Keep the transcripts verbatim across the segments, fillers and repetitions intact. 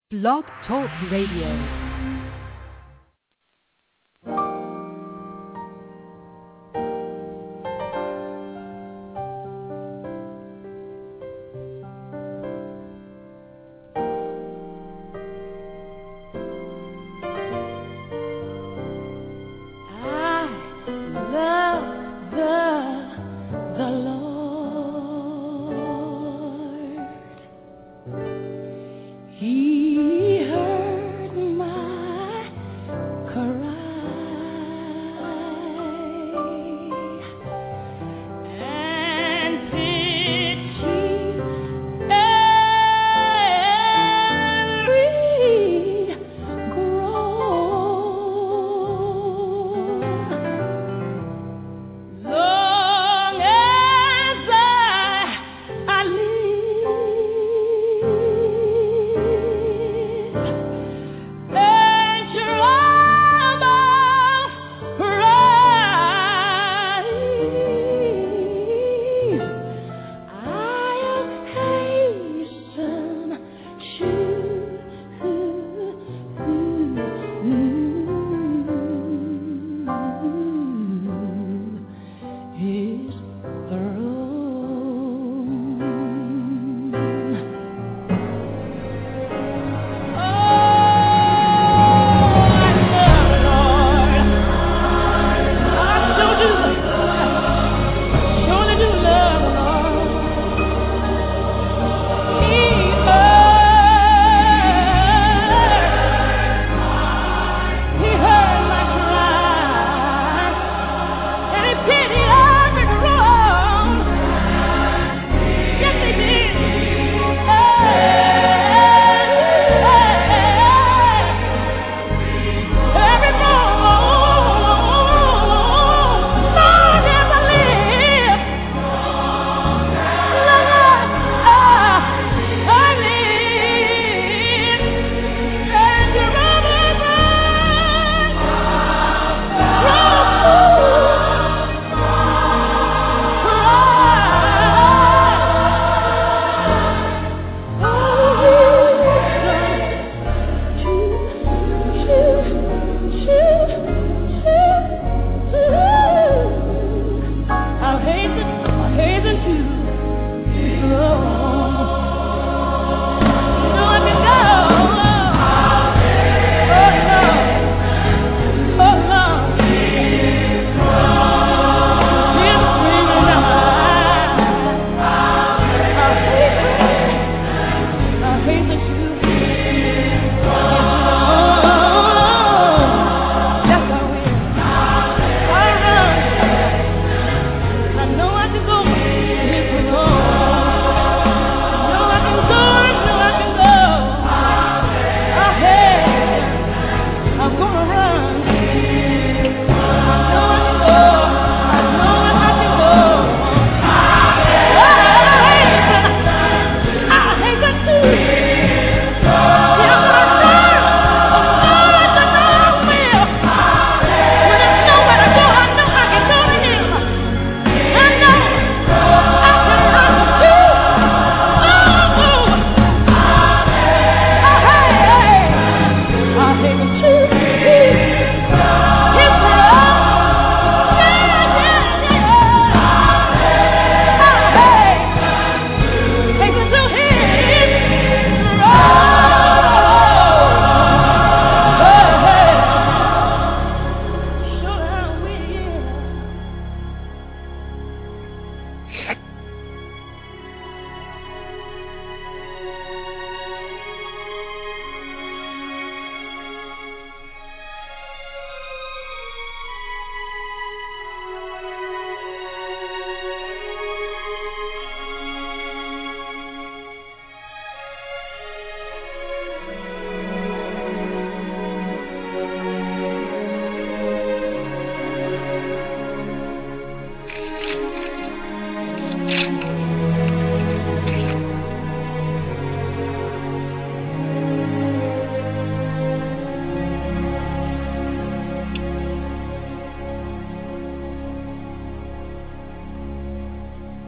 Blog Talk Radio.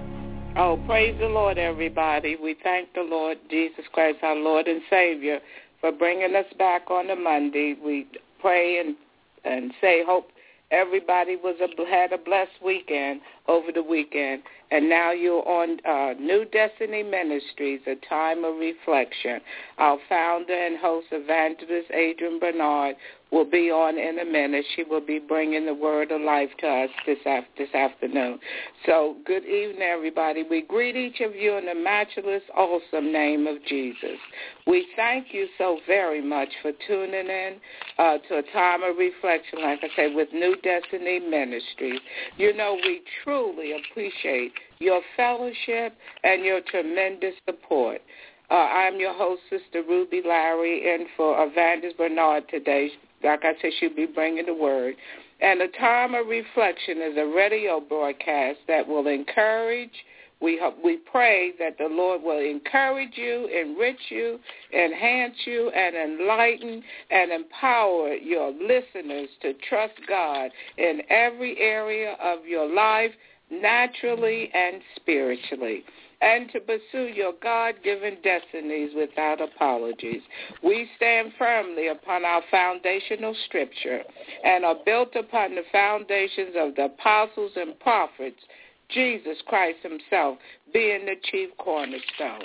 Oh, praise the Lord, everybody. We thank the Lord Jesus Christ, our Lord and Savior, for bringing us back on a Monday. We pray and, and say hope everybody was a, had a blessed weekend over the weekend. And now you're on uh, New Destiny Ministries, A Time of Reflection. Our founder and host, Evangelist Adrian Bernard, will be on in a minute. She will be bringing the word of life to us this, af- this afternoon. So good evening, everybody. We greet each of you in the matchless, awesome name of Jesus. We thank you so very much for tuning in uh, to A Time of Reflection, like I say, with New Destiny Ministries. You know, we truly appreciate your fellowship and your tremendous support. Uh, I'm your host, Sister Ruby Larry, in for Evangelist Bernard today. Like I said, she'll be bringing the word. And A Time of Reflection is a radio broadcast that will encourage. We hope, we pray that the Lord will encourage you, enrich you, enhance you, and enlighten and empower your listeners to trust God in every area of your life, naturally and spiritually, and to pursue your God-given destinies without apologies. We stand firmly upon our foundational scripture and are built upon the foundations of the apostles and prophets, Jesus Christ himself being the chief cornerstone.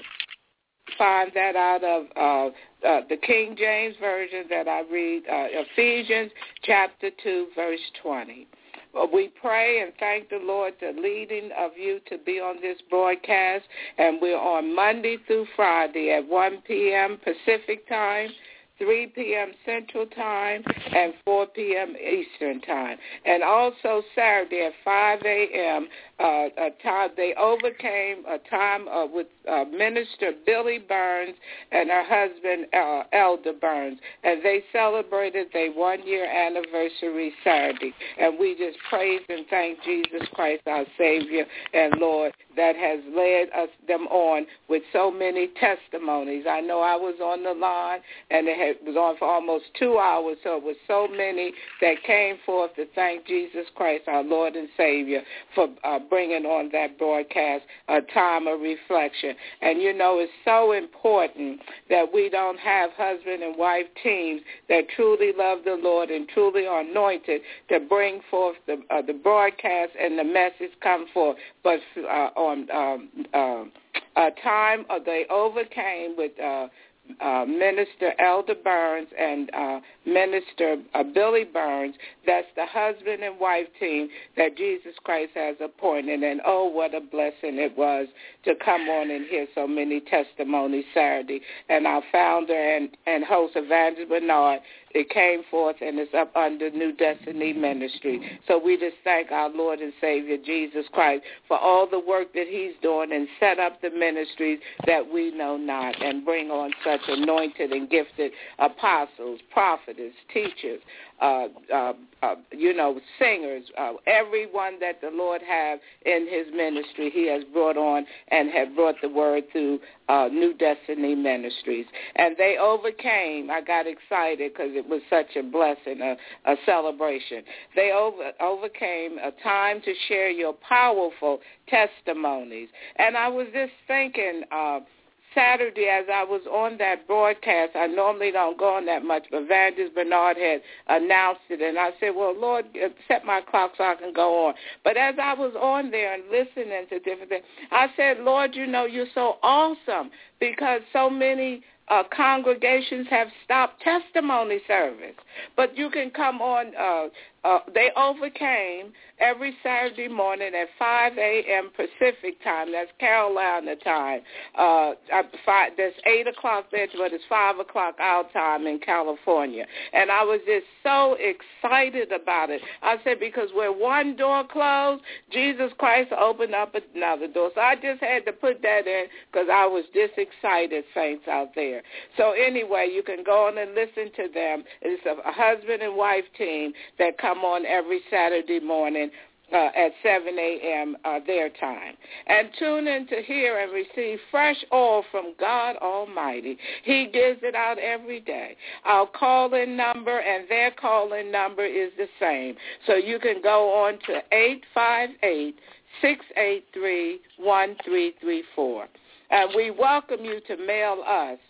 Find that out of uh, uh, the King James Version that I read, uh, Ephesians chapter two, verse twenty. We pray and thank the Lord the leading of you to be on this broadcast, and we're on Monday through Friday at one p.m. Pacific time, three p.m. Central Time, and four p.m. Eastern Time. And also Saturday at five a.m., uh, a time they overcame a time uh, with uh, Minister Billy Burns and her husband, uh, Elder Burns, and they celebrated their one-year anniversary Saturday. And we just praise and thank Jesus Christ, our Savior and Lord, that has led us them on with so many testimonies. I know I was on the line, and it had, was on for almost two hours, so it was so many that came forth to thank Jesus Christ, our Lord and Savior, for uh, bringing on that broadcast, A Time of Reflection. And, you know, it's so important that we don't have husband and wife teams that truly love the Lord and truly are anointed to bring forth the, uh, the broadcast and the message come forth. But uh, on um, uh, a time uh, they overcame with uh, Uh, Minister Elder Burns and uh, Minister uh, Billy Burns. That's the husband and wife team that Jesus Christ has appointed. And oh, what a blessing it was to come on and hear so many testimonies Saturday. And our founder and, and host, Evangelist Bernard, it came forth and it's up under New Destiny Ministry. So we just thank our Lord and Savior, Jesus Christ, for all the work that he's doing and set up the ministries that we know not and bring on such anointed and gifted apostles, prophets, teachers, uh, uh, uh, you know, singers, uh, everyone that the Lord have in his ministry, he has brought on and have brought the word through uh, New Destiny Ministries. And they overcame. I got excited because it was such a blessing, a, a celebration. They over, overcame a time to share your powerful testimonies. And I was just thinking, uh, Saturday, as I was on that broadcast, I normally don't go on that much, but Evangelist Bernard had announced it, and I said, well, Lord, set my clock so I can go on. But as I was on there and listening to different things, I said, Lord, you know, you're so awesome because so many Uh, congregations have stopped testimony service. But you can come on, uh, uh, they overcame every Saturday morning at five a.m. Pacific time. That's Carolina time. Uh, five, that's eight o'clock there, but it's five o'clock our time in California. And I was just so excited about it. I said, because where one door closed, Jesus Christ opened up another door. So I just had to put that in because I was just excited, saints out there. So anyway, you can go on and listen to them. It's a, a husband and wife team that come on every Saturday morning uh, at seven a.m. Uh, their time. And tune in to hear and receive fresh oil from God Almighty. He gives it out every day. Our call-in number and their call-in number is the same. So you can go on to eight five eight, six eight three, one three three four. And we welcome you to mail us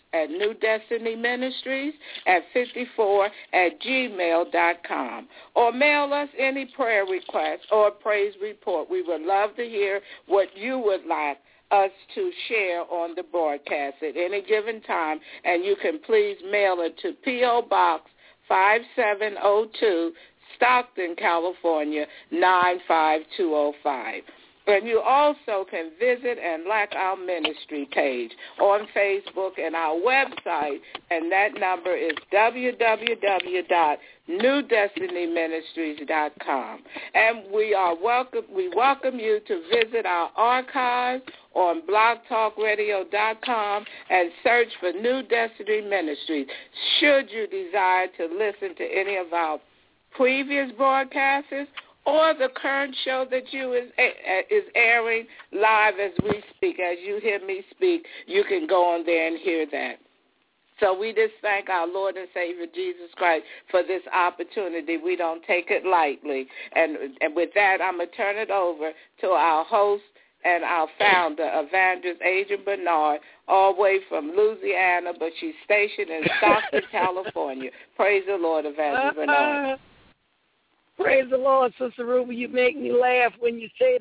at New Destiny Ministries at fifty-four at gmail dot com. Or mail us any prayer request or praise report. We would love to hear what you would like us to share on the broadcast at any given time. And you can please mail it to P O. Box five seven zero two, Stockton, California, nine five two zero five. And you also can visit and like our ministry page on Facebook and our website, and that number is w w w dot new destiny ministries dot com. And we are welcome. We welcome you to visit our archives on blog talk radio dot com and search for New Destiny Ministries. Should you desire to listen to any of our previous broadcasts, or the current show that you is is airing live as we speak, as you hear me speak, you can go on there and hear that. So we just thank our Lord and Savior Jesus Christ for this opportunity. We don't take it lightly. And, and with that, I'm going to turn it over to our host and our founder, Evangelist Adrian Bernard, all the way from Louisiana, but she's stationed in Stockton, California. Praise the Lord, Evangelist Bernard. Praise the Lord, Sister Ruby. You make me laugh when you say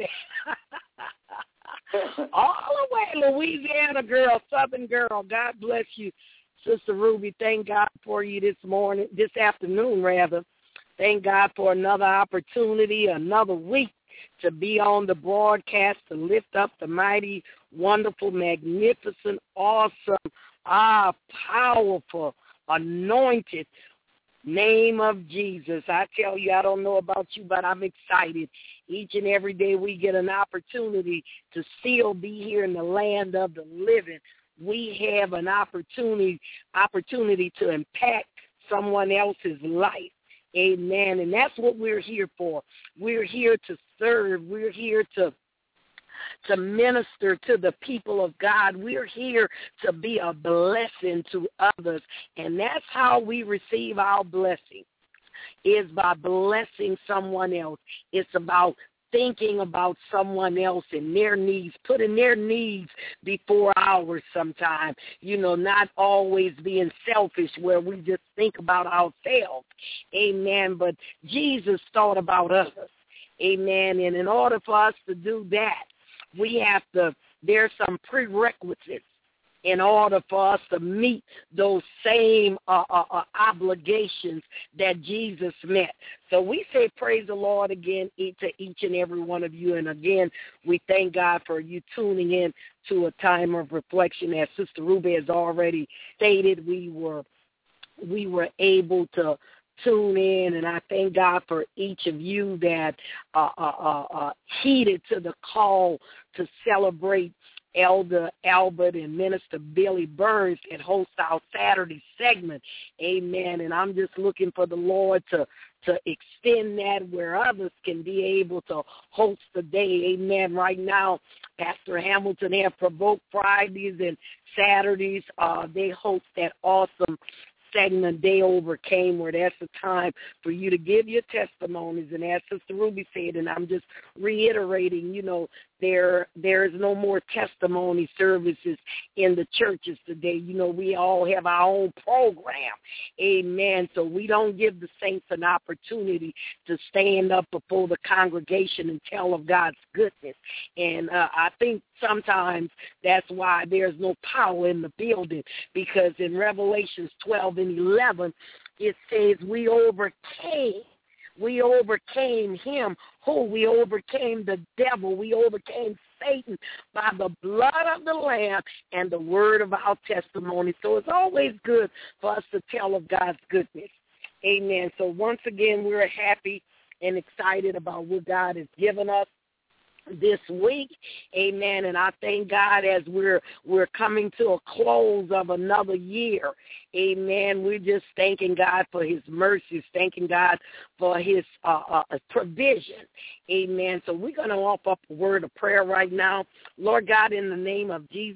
that. All the way, Louisiana girl, Southern girl. God bless you, Sister Ruby. Thank God for you this morning, this afternoon, rather. Thank God for another opportunity, another week to be on the broadcast, to lift up the mighty, wonderful, magnificent, awesome, ah, powerful, anointed name of Jesus. I tell you, I don't know about you, but I'm excited. Each and every day we get an opportunity to still be here in the land of the living. We have an opportunity opportunity to impact someone else's life. Amen. And that's what we're here for. We're here to serve. We're here to to minister to the people of God. We're here to be a blessing to others, and that's how we receive our blessing, is by blessing someone else. It's about thinking about someone else and their needs, putting their needs before ours sometimes, you know, not always being selfish where we just think about ourselves. Amen. But Jesus thought about us. Amen. And in order for us to do that, we have to, there's some prerequisites in order for us to meet those same uh, uh, uh, obligations that Jesus met. So we say praise the Lord again to each and every one of you. And again, we thank God for you tuning in to a time of reflection. As Sister Ruby has already stated, we were we were able to tune in, and I thank God for each of you that uh, uh, uh, uh, heeded to the call to celebrate Elder Albert and Minister Billy Burns that host our Saturday segment. Amen. And I'm just looking for the Lord to to extend that where others can be able to host the day. Amen. Right now, Pastor Hamilton has Provoke Fridays and Saturdays. Uh, they host that awesome segment, They Overcame, where that's the time for you to give your testimonies. And as Sister Ruby said, and I'm just reiterating, you know, there there is no more testimony services in the churches today. You know, we all have our own program. Amen. So we don't give the saints an opportunity to stand up before the congregation and tell of God's goodness. And uh, I think sometimes that's why there's no power in the building, because in Revelations twelve and eleven, it says we overcame. We overcame him. Who? We overcame the devil. We overcame Satan by the blood of the Lamb and the word of our testimony. So it's always good for us to tell of God's goodness. Amen. So once again, we're happy and excited about what God has given us this week. Amen. And I thank God as we're we're coming to a close of another year. Amen. We're just thanking God for his mercies, thanking God for his uh, uh, provision. Amen. So we're going to offer up a word of prayer right now. Lord God, in the name of Jesus,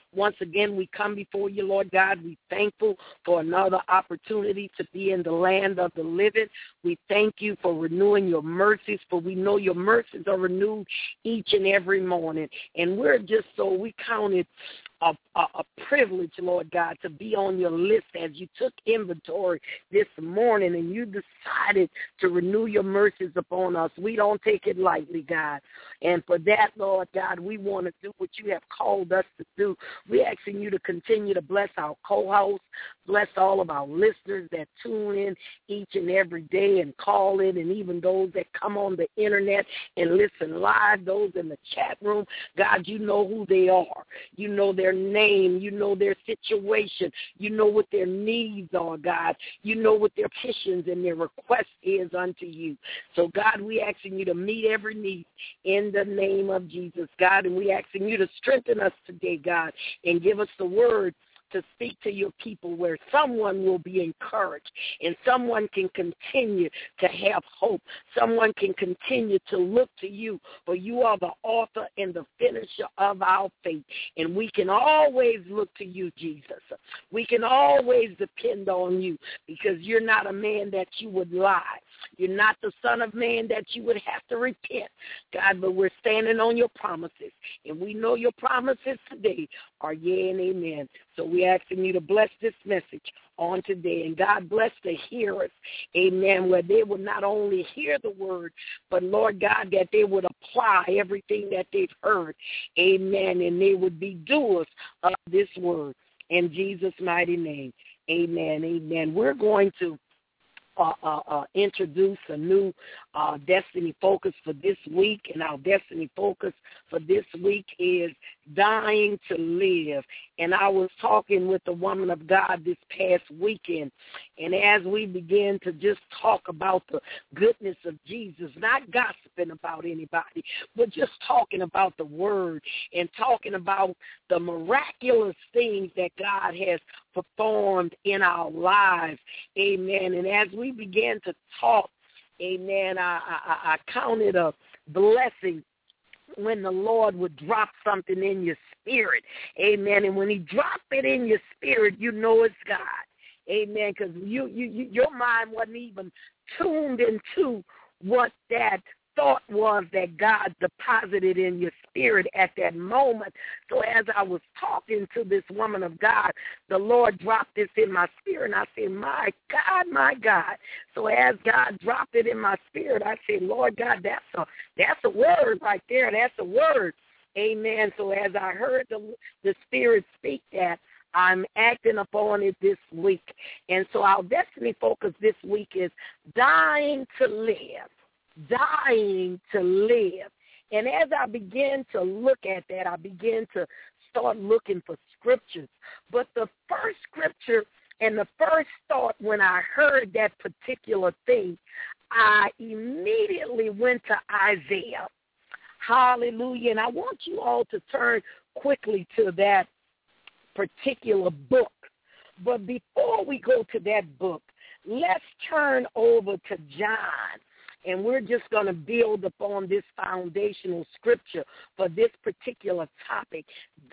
Once again, we come before you, Lord God. We thankful for another opportunity to be in the land of the living. We thank you for renewing your mercies, for we know your mercies are renewed each and every morning. And we're just so, we count it A, a, a privilege, Lord God, to be on your list as you took inventory this morning and you decided to renew your mercies upon us. We don't take it lightly, God. And for that, Lord God, we want to do what you have called us to do. We're asking you to continue to bless our co-hosts, bless all of our listeners that tune in each and every day and call in, and even those that come on the internet and listen live, those in the chat room. God, you know who they are. You know their name. You know their situation. You know what their needs are, God. You know what their petitions and their request is unto you. So, God, we asking you to meet every need in the name of Jesus, God, and we asking you to strengthen us today, God, and give us the word to speak to your people where someone will be encouraged and someone can continue to have hope. Someone can continue to look to you, for you are the author and the finisher of our faith. And we can always look to you, Jesus. We can always depend on you because you're not a man that you would lie. You're not the son of man that you would have to repent, God, but we're standing on your promises. And we know your promises today are yea and amen. So we're asking you to bless this message on today. And God bless the hearers, amen, where they will not only hear the word, but, Lord God, that they would apply everything that they've heard, amen, and they would be doers of this word. In Jesus' mighty name, amen, amen. We're going to Uh, uh, uh, introduce a new uh, Destiny Focus for this week, and our Destiny Focus for this week is Dying to Live. And I was talking with a woman of God this past weekend, and as we began to just talk about the goodness of Jesus, not gossiping about anybody, but just talking about the word and talking about the miraculous things that God has performed in our lives, amen. And as we began to talk, amen, I, I, I counted a blessing when the Lord would drop something in your spirit, amen. And when he dropped it in your spirit, you know it's God, amen, because you, you, you, your mind wasn't even tuned into what that thought was that God deposited in your spirit at that moment. So as I was talking to this woman of God, the Lord dropped this in my spirit, and I said, my God, my God. So as God dropped it in my spirit, I said, Lord God, that's a, that's a word right there. That's a word. Amen. So as I heard the, the Spirit speak that, I'm acting upon it this week. And so our Destiny Focus this week is dying to live. Dying to live. And as I began to look at that, I began to start looking for scriptures. But the first scripture and the first thought when I heard that particular thing, I immediately went to Isaiah. Hallelujah. And I want you all to turn quickly to that particular book. But before we go to that book, let's turn over to John. And we're just going to build upon this foundational scripture for this particular topic,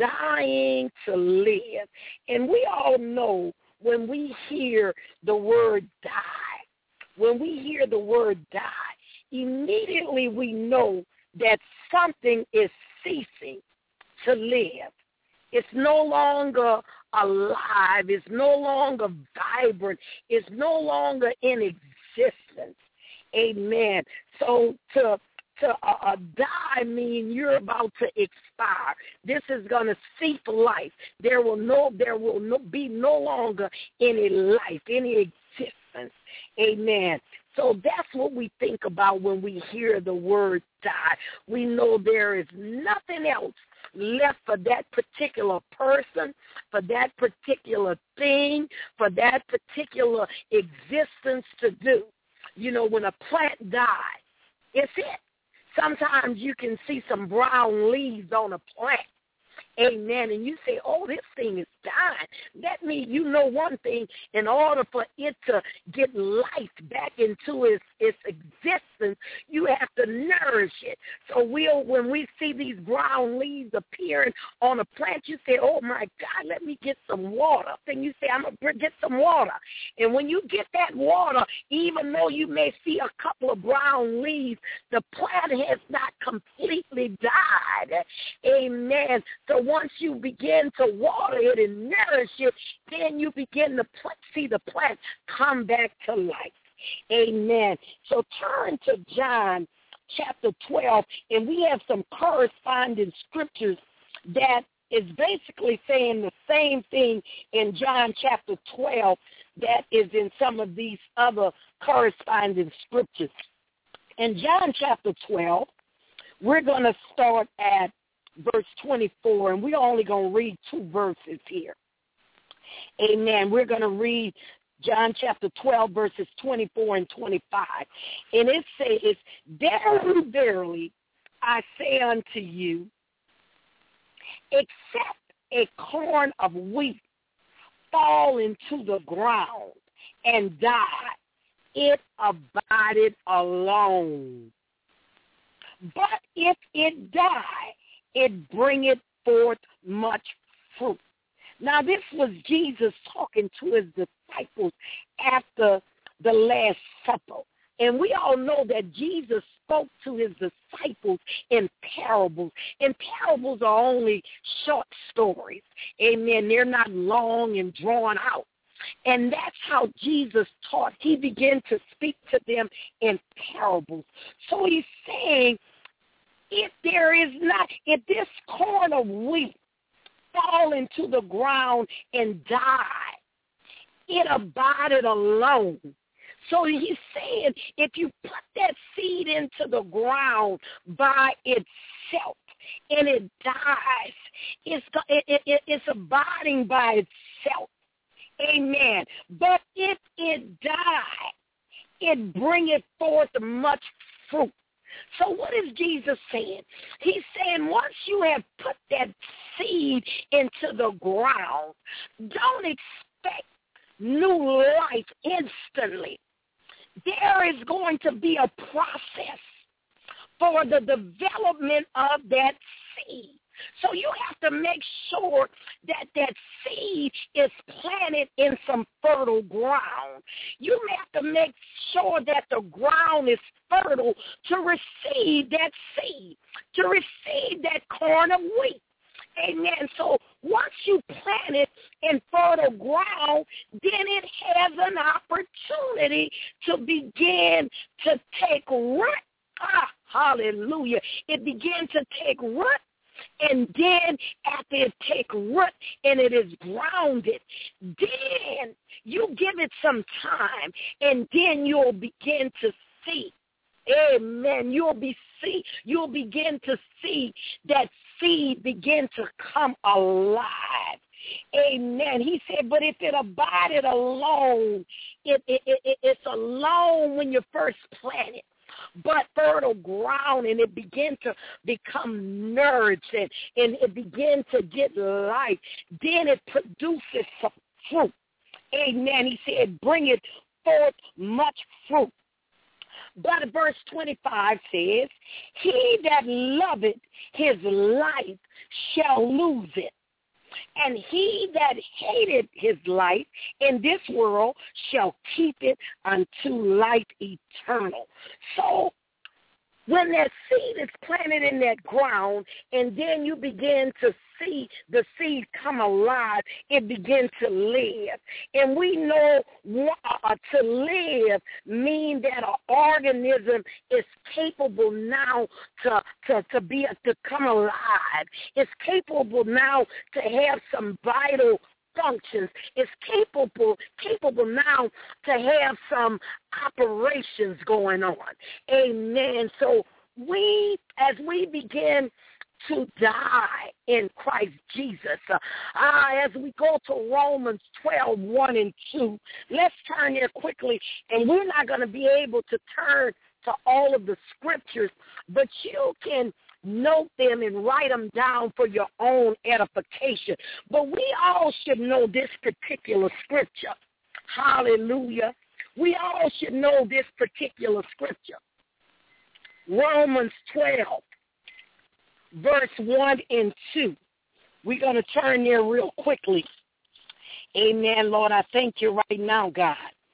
dying to live. And we all know when we hear the word die, when we hear the word die, immediately we know that something is ceasing to live. It's no longer alive. It's no longer vibrant. It's no longer in existence. Amen. So to to uh, uh, die means you're about to expire. This is going to cease life. There will no there will no, be no longer any life, any existence. Amen. So that's what we think about when we hear the word die. We know there is nothing else left for that particular person, for that particular thing, for that particular existence to do. You know, when a plant dies, it's it. Sometimes you can see some brown leaves on a plant. Amen. And you say, oh, this thing is dying. That means you know one thing, in order for it to get life back into its, its existence, you have to nourish it. So we'll, when we see these brown leaves appearing on a plant, you say, oh, my God, let me get some water. Then you say, I'm going to get some water. And when you get that water, even though you may see a couple of brown leaves, the plant has not completely died. Amen. So once you begin to water it and nourish it, then you begin to see the plant come back to life. Amen. So turn to John chapter twelve, and we have some corresponding scriptures that is basically saying the same thing in John chapter twelve that is in some of these other corresponding scriptures. In John chapter twelve, we're going to start at verse twenty-four, and we're only going to read two verses here. Amen. We're going to read John chapter twelve, verses twenty-four and twenty-five. And it says, verily, verily, I say unto you, except a corn of wheat fall into the ground and die, it abideth alone. But if it die, it bringeth forth much fruit. Now, this was Jesus talking to his disciples after the Last Supper. And we all know that Jesus spoke to his disciples in parables. And parables are only short stories. Amen. They're not long and drawn out. And that's how Jesus taught. He began to speak to them in parables. So he's saying, if there is not, if this corn of wheat fall into the ground and die, it abided alone. So he's saying, if you put that seed into the ground by itself and it dies, it's, it, it, it's abiding by itself. Amen. But if it die, it bringeth forth much fruit. So what is Jesus saying? He's saying once you have put that seed into the ground, don't expect new life instantly. There is going to be a process for the development of that seed. So you have to make sure that that seed is planted in some fertile ground. You have to make sure that the ground is fertile to receive that seed, to receive that corn of wheat. Amen. So once you plant it in fertile ground, then it has an opportunity to begin to take root. Ah, hallelujah. It begins to take root. And then after it take root and it is grounded, then you give it some time, and then you'll begin to see. Amen. You'll be see. You'll begin to see that seed begin to come alive. Amen. He said, but if it abided alone, it, it, it, it's alone when you first plant it. But fertile ground, and it began to become nourished, and, and it began to get life. Then it produces some fruit. Amen. He said, bring it forth much fruit. But verse twenty-five says, he that loveth his life shall lose it. And he that hated his life in this world shall keep it unto life eternal. So when that seed is planted in that ground, and then you begin to see the seed come alive, it begins to live. And we know uh, to live means that an organism is capable now to, to, to be to come alive. It's capable now to have some vital functions. It's capable capable now to have some operations going on. Amen. So we, as we begin to die in Christ Jesus, uh, uh, as we go to Romans twelve, one and two, let's turn there quickly, and we're not going to be able to turn to all of the scriptures, but you can note them and write them down for your own edification. But we all should know this particular scripture. Hallelujah. We all should know this particular scripture. Romans twelve, verse one and two. We're going to turn there real quickly. Amen, Lord. I thank you right now, God.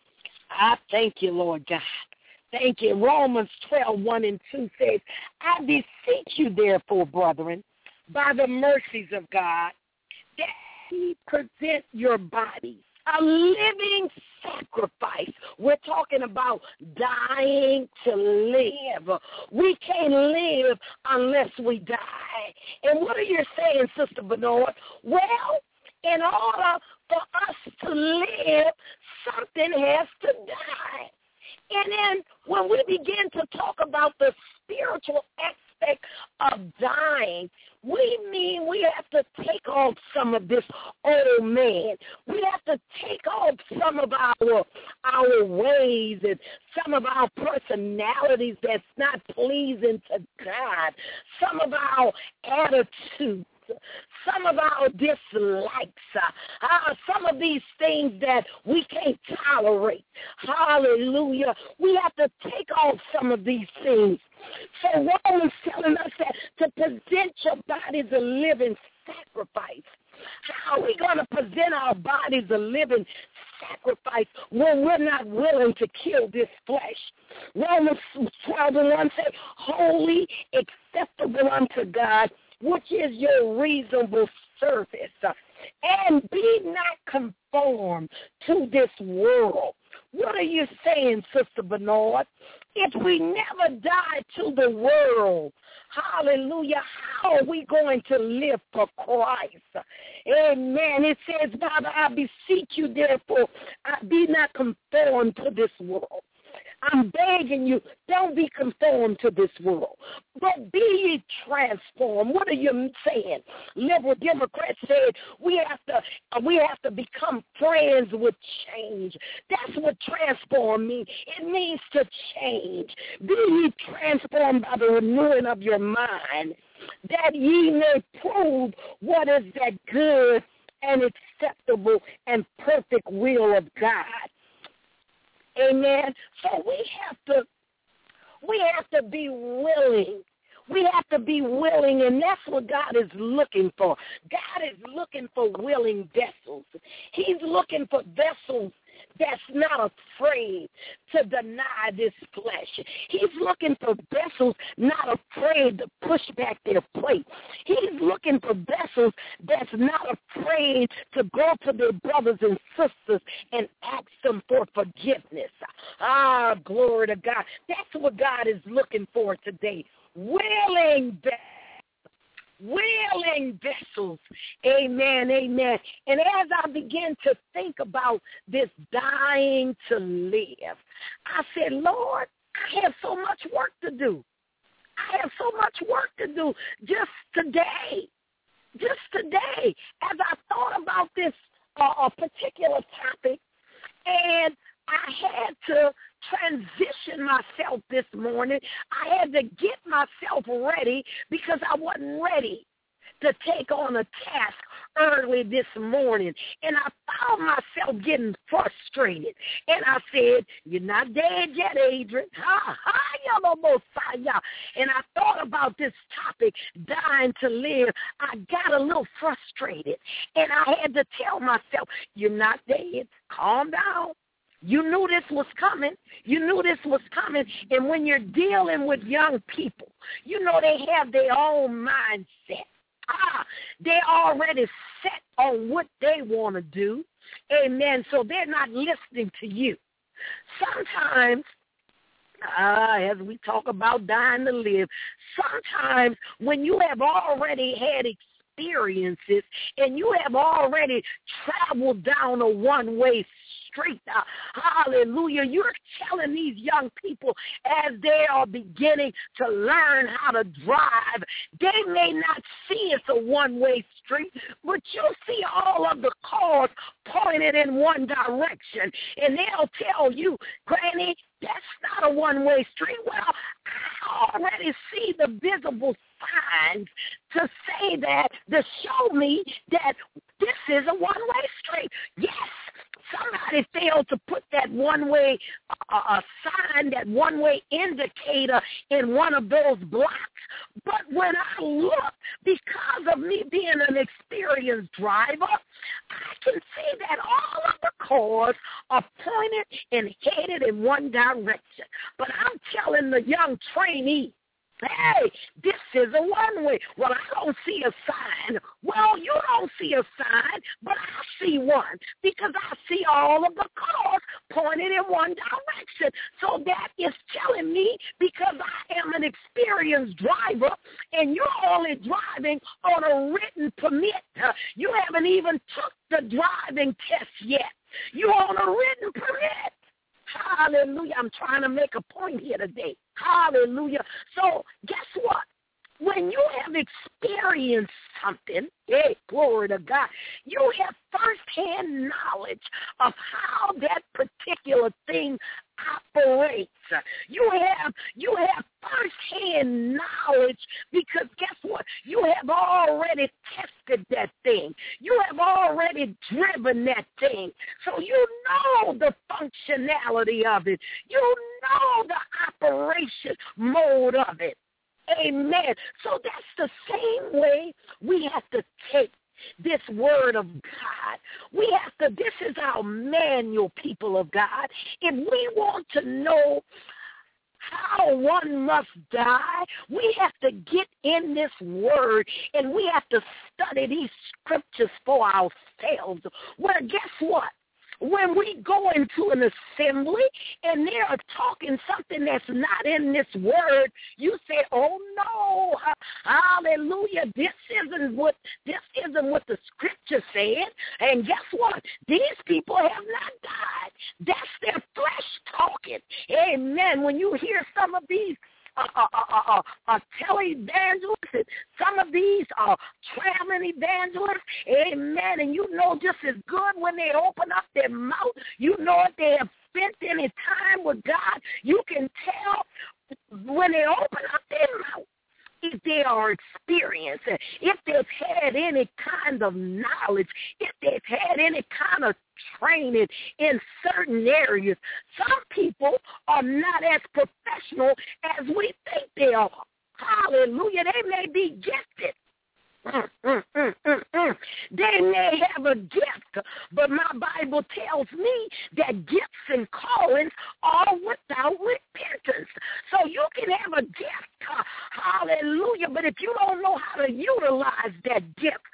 I thank you, Lord God. Thank you. Romans twelve, one and two says, I beseech you, therefore, brethren, by the mercies of God, that ye present your bodies a living sacrifice. We're talking about dying to live. We can't live unless we die. And what are you saying, Sister Bernard? Well, in order for us to live, something has to die. And then when we begin to talk about the spiritual aspect of dying, we mean we have to take off some of this old man. We have to take off some of our our ways and some of our personalities that's not pleasing to God, some of our attitudes, some of our dislikes, uh, uh, some of these things that we can't tolerate. Hallelujah. We have to take off some of these things. So Romans telling us that to present your bodies a living sacrifice. How are we going to present our bodies a living sacrifice when we're not willing to kill this flesh? Romans twelve and one says, holy, acceptable unto God, which is your reasonable service. And be not conformed to this world. What are you saying, Sister Bernard? If we never die to the world, hallelujah, how are we going to live for Christ? Amen. It says, Father, I beseech you, therefore, I be not conformed to this world. I'm begging you, don't be conformed to this world, but be ye transformed. What are you saying? Liberal Democrats said we have to we have to become friends with change. That's what transform means. It means to change. Be ye transformed by the renewing of your mind, that ye may prove what is that good and acceptable and perfect will of God. Amen. So we have to we have to be willing. We have to be willing, and that's what God is looking for. God is looking for willing vessels. He's looking for vessels that's not afraid to deny this flesh. He's looking for vessels not afraid to push back their plate. He's looking for vessels that's not afraid to go to their brothers and sisters and ask them for forgiveness. Ah, glory to God. That's what God is looking for today. Willing vessels. Willing vessels. Amen, amen. And as I begin to think about this dying to live, I said, Lord, I have so much work to do. I have so much work to do just today. Just today, as I thought about this uh, particular topic, and I had to transition myself this morning. I had to get myself ready because I wasn't ready to take on a task early this morning. And I found myself getting frustrated. And I said, you're not dead yet, Adrian. Ha, ha, and I thought about this topic, dying to live. I got a little frustrated. And I had to tell myself, you're not dead. Calm down. You knew this was coming. You knew this was coming. And when you're dealing with young people, you know they have their own mindset. Ah, they're already set on what they want to do. Amen. So they're not listening to you. Sometimes, ah, as we talk about dying to live, sometimes when you have already had experiences and you have already traveled down a one-way street, uh, hallelujah, you're telling these young people as they are beginning to learn how to drive, they may not see it's a one-way street, but you'll see all of the cars pointed in one direction, and they'll tell you, Granny, that's not a one-way street. Well, I already see the visible signs to say that, to show me that this is a one-way street. Yes, somebody failed to put that one-way uh, uh, sign, that one-way indicator in one of those blocks. But when I look, because of me being an experienced driver, I can see that all of the cars are pointed and headed in one direction. But I'm telling the young trainee, hey, this is a one-way. Well, I don't see a sign. Well, you don't see a sign, but I see one because I see all of the cars pointed in one direction. So that is telling me, because I am an experienced driver and you're only driving on a written permit. Uh, you haven't even took the driving test yet. You're on a written permit. Hallelujah. I'm trying to make a point here today. Hallelujah. So guess what? When you have experienced something, hey, glory to God, you have firsthand knowledge of how that particular thing operates. You have you have firsthand knowledge because guess what? You have already tested that thing. You have already driven that thing. So you know the functionality of it. You know the operation mode of it. Amen. So that's the same way we have to take this word of God. We have to, this is our manual, people of God. If we want to know how one must die, we have to get in this word and we have to study these scriptures for ourselves. Well, guess what? When we go into an assembly and they are talking something that's not in this word, you say, oh no, hallelujah, this isn't what this isn't what the scripture said. And guess what? These people have not died. That's their flesh talking. Amen. When you hear some of these Uh, uh, uh, uh, uh, televangelists, and some of these are traveling evangelists, amen, and you know just as good when they open up their mouth, you know if they have spent any time with God, you can tell when they open up their mouth if they are experienced, if they've had any kind of knowledge, if they've had any kind of training in certain areas. Some people are not as professional as we think they are. Hallelujah. They may be gifted. Mm, mm, mm, mm, mm. They may have a gift, but my Bible tells me that gifts and callings are without repentance. So you can have a gift, uh, hallelujah, but if you don't know how to utilize that gift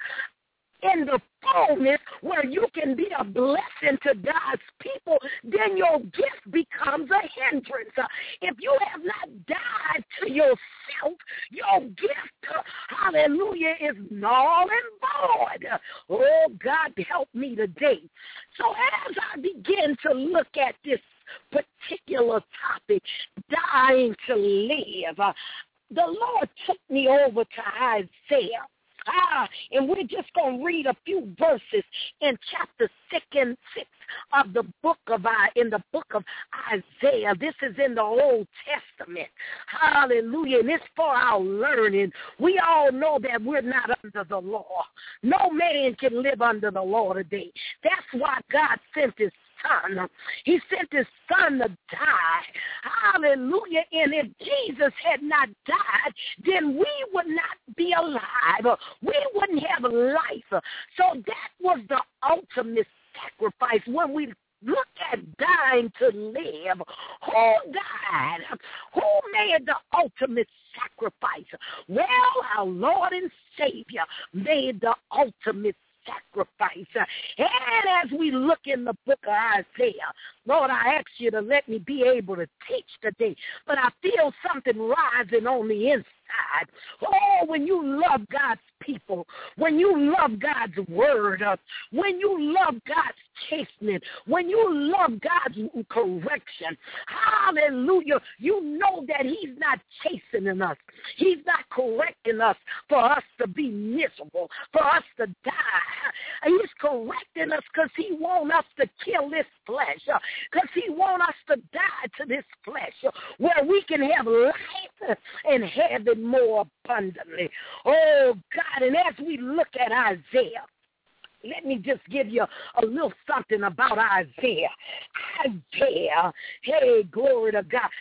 in the fullness where you can be a blessing to God's people, then your gift becomes a hindrance. Uh, if you have not died to yourself, your gift, uh, hallelujah, is null and void. Uh, oh, God, help me today. So as I begin to look at this particular topic, dying to live, uh, the Lord took me over to Isaiah. Ah, and we're just going to read a few verses in chapter six and six of the book of I in the book of Isaiah. This is in the Old Testament. Hallelujah. And it's for our learning. We all know that we're not under the law. No man can live under the law today. That's why God sent his son. He sent his son to die. Hallelujah. And if Jesus had not died, then we would not be alive. We wouldn't have life. So that was the ultimate sacrifice. When we look at dying to live, who died? Who made the ultimate sacrifice? Well, our Lord and Savior made the ultimate sacrifice. And as we look in the book of Isaiah, Lord, I ask you to let me be able to teach today, but I feel something rising on the inside. Oh, when you love God's people, when you love God's word, uh, when you love God's chastening, when you love God's correction, hallelujah, you know that he's not chastening us. He's not correcting us for us to be miserable, for us to die. He's correcting us because he wants us to kill this flesh, because uh, he wants us to die to this flesh, uh, where we can have life and have it more abundantly. Oh, God, and as we look at Isaiah, let me just give you a little something about Isaiah. Isaiah, hey, glory to God.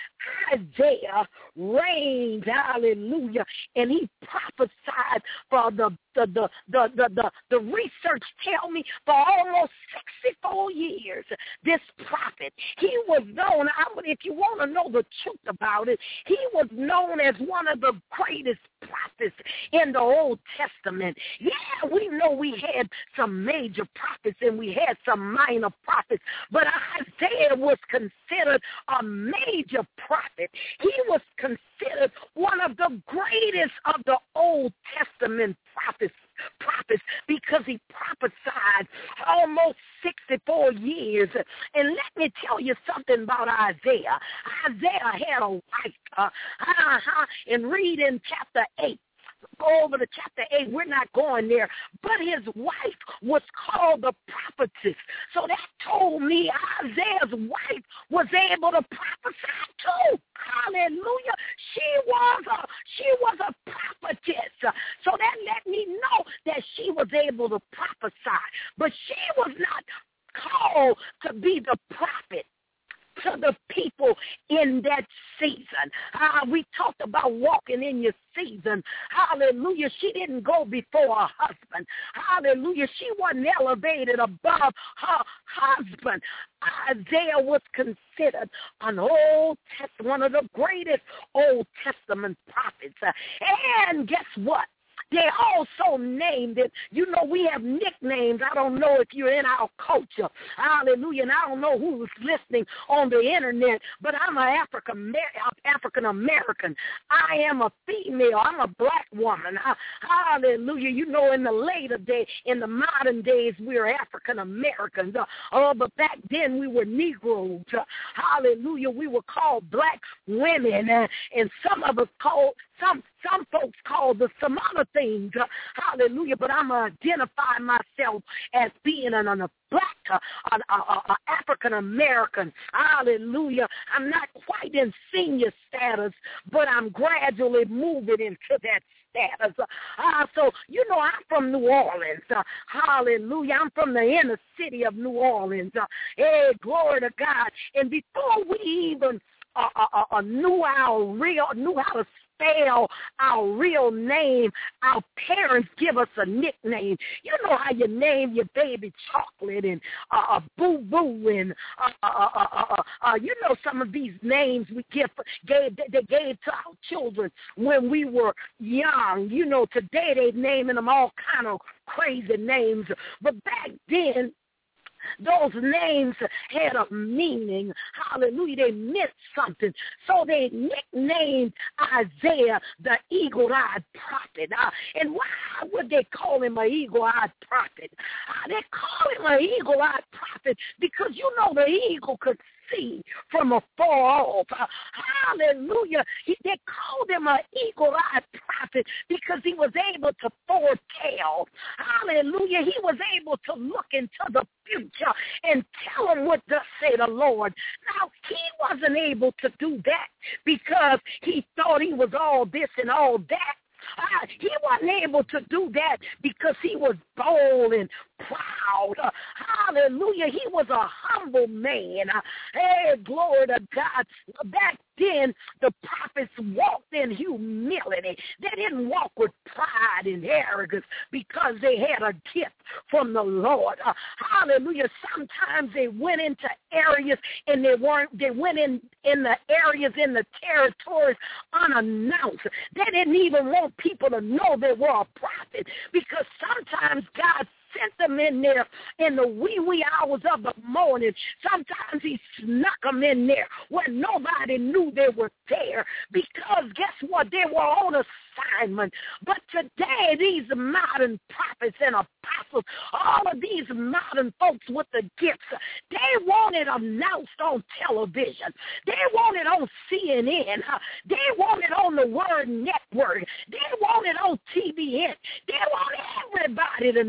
Isaiah reigned, hallelujah, and he prophesied for the the the the the, the, the research tell me for almost sixty-four years. This prophet, he was known, I would, if you want to know the truth about it, he was known as one of the greatest prophets in the Old Testament. Yeah, we know we had some major prophets and we had some minor prophets, but Isaiah was considered a major prophet. He was considered one of the greatest of the Old Testament prophets. prophets because he prophesied almost sixty-four years. And let me tell you something about Isaiah. Isaiah had a wife, uh, uh-huh, and read in chapter eight. Go over to chapter eight. We're not going there. But his wife was called the prophetess. So that told me Isaiah's wife was able to prophesy too. Hallelujah. She was a, she was a prophetess. So that let me know that she was able to prophesy. But she was not called to be the prophet to the people in that season. Uh, we talked about walking in your season. Hallelujah. She didn't go before her husband. Hallelujah. She wasn't elevated above her husband. Isaiah was considered an Old Testament, one of the greatest Old Testament prophets. Uh, and guess what? They also named it. You know, we have nicknames. I don't know if you're in our culture. Hallelujah. And I don't know who's listening on the internet, but I'm an African African American. I am a female. I'm a black woman. Hallelujah. You know, in the later day, in the modern days, we're African Americans. Uh, oh, but back then we were Negroes. Uh, hallelujah. We were called black women, uh, and some of us called some some folks called us some other things. Uh, hallelujah. But I'm going to identify myself as being an, an, a black, uh, an uh, uh, African American. Hallelujah. I'm not quite in senior status, but I'm gradually moving into that status. Uh, uh, so, you know, I'm from New Orleans. Uh, hallelujah. I'm from the inner city of New Orleans. Uh, hey, glory to God. And before we even uh, uh, uh, knew our real, knew how to spell our real name, our parents give us a nickname. You know how you name your baby Chocolate and uh, uh, Boo Boo and uh, uh, uh, uh, uh, you know some of these names we give gave they gave to our children when we were young. You know, today they're naming them all kind of crazy names, but back then those names had a meaning. Hallelujah. They meant something. So they nicknamed Isaiah the eagle-eyed prophet. Uh, and why would they call him an eagle-eyed prophet? Uh, they call him an eagle-eyed prophet because, you know, the eagle could see from afar off. Uh, hallelujah. He, they called him an eagle-eyed prophet because he was able to foretell. Hallelujah. He was able to look into the future and tell him what thus say the Lord. Now, he wasn't able to do that because he thought he was all this and all that. Uh, he wasn't able to do that because he was bold and proud. Uh, hallelujah. He was a humble man. Uh, hey, glory to God. Back then, the prophets walked in humility. They didn't walk with pride and arrogance because they had a gift from the Lord. Uh, hallelujah. Sometimes they went into areas and they weren't, they went in, in the areas, in the territories unannounced. They didn't even want people to know they were a prophet because sometimes God sent them in there in the wee, wee hours of the morning. Sometimes he snuck them in there where nobody knew they were there because guess what? They were on assignment. But today, these modern prophets and apostles, all of these modern folks with the gifts, they want it announced on television. They want it on C N N. They want it on the Word Network. They want it on T V N. They want everybody to know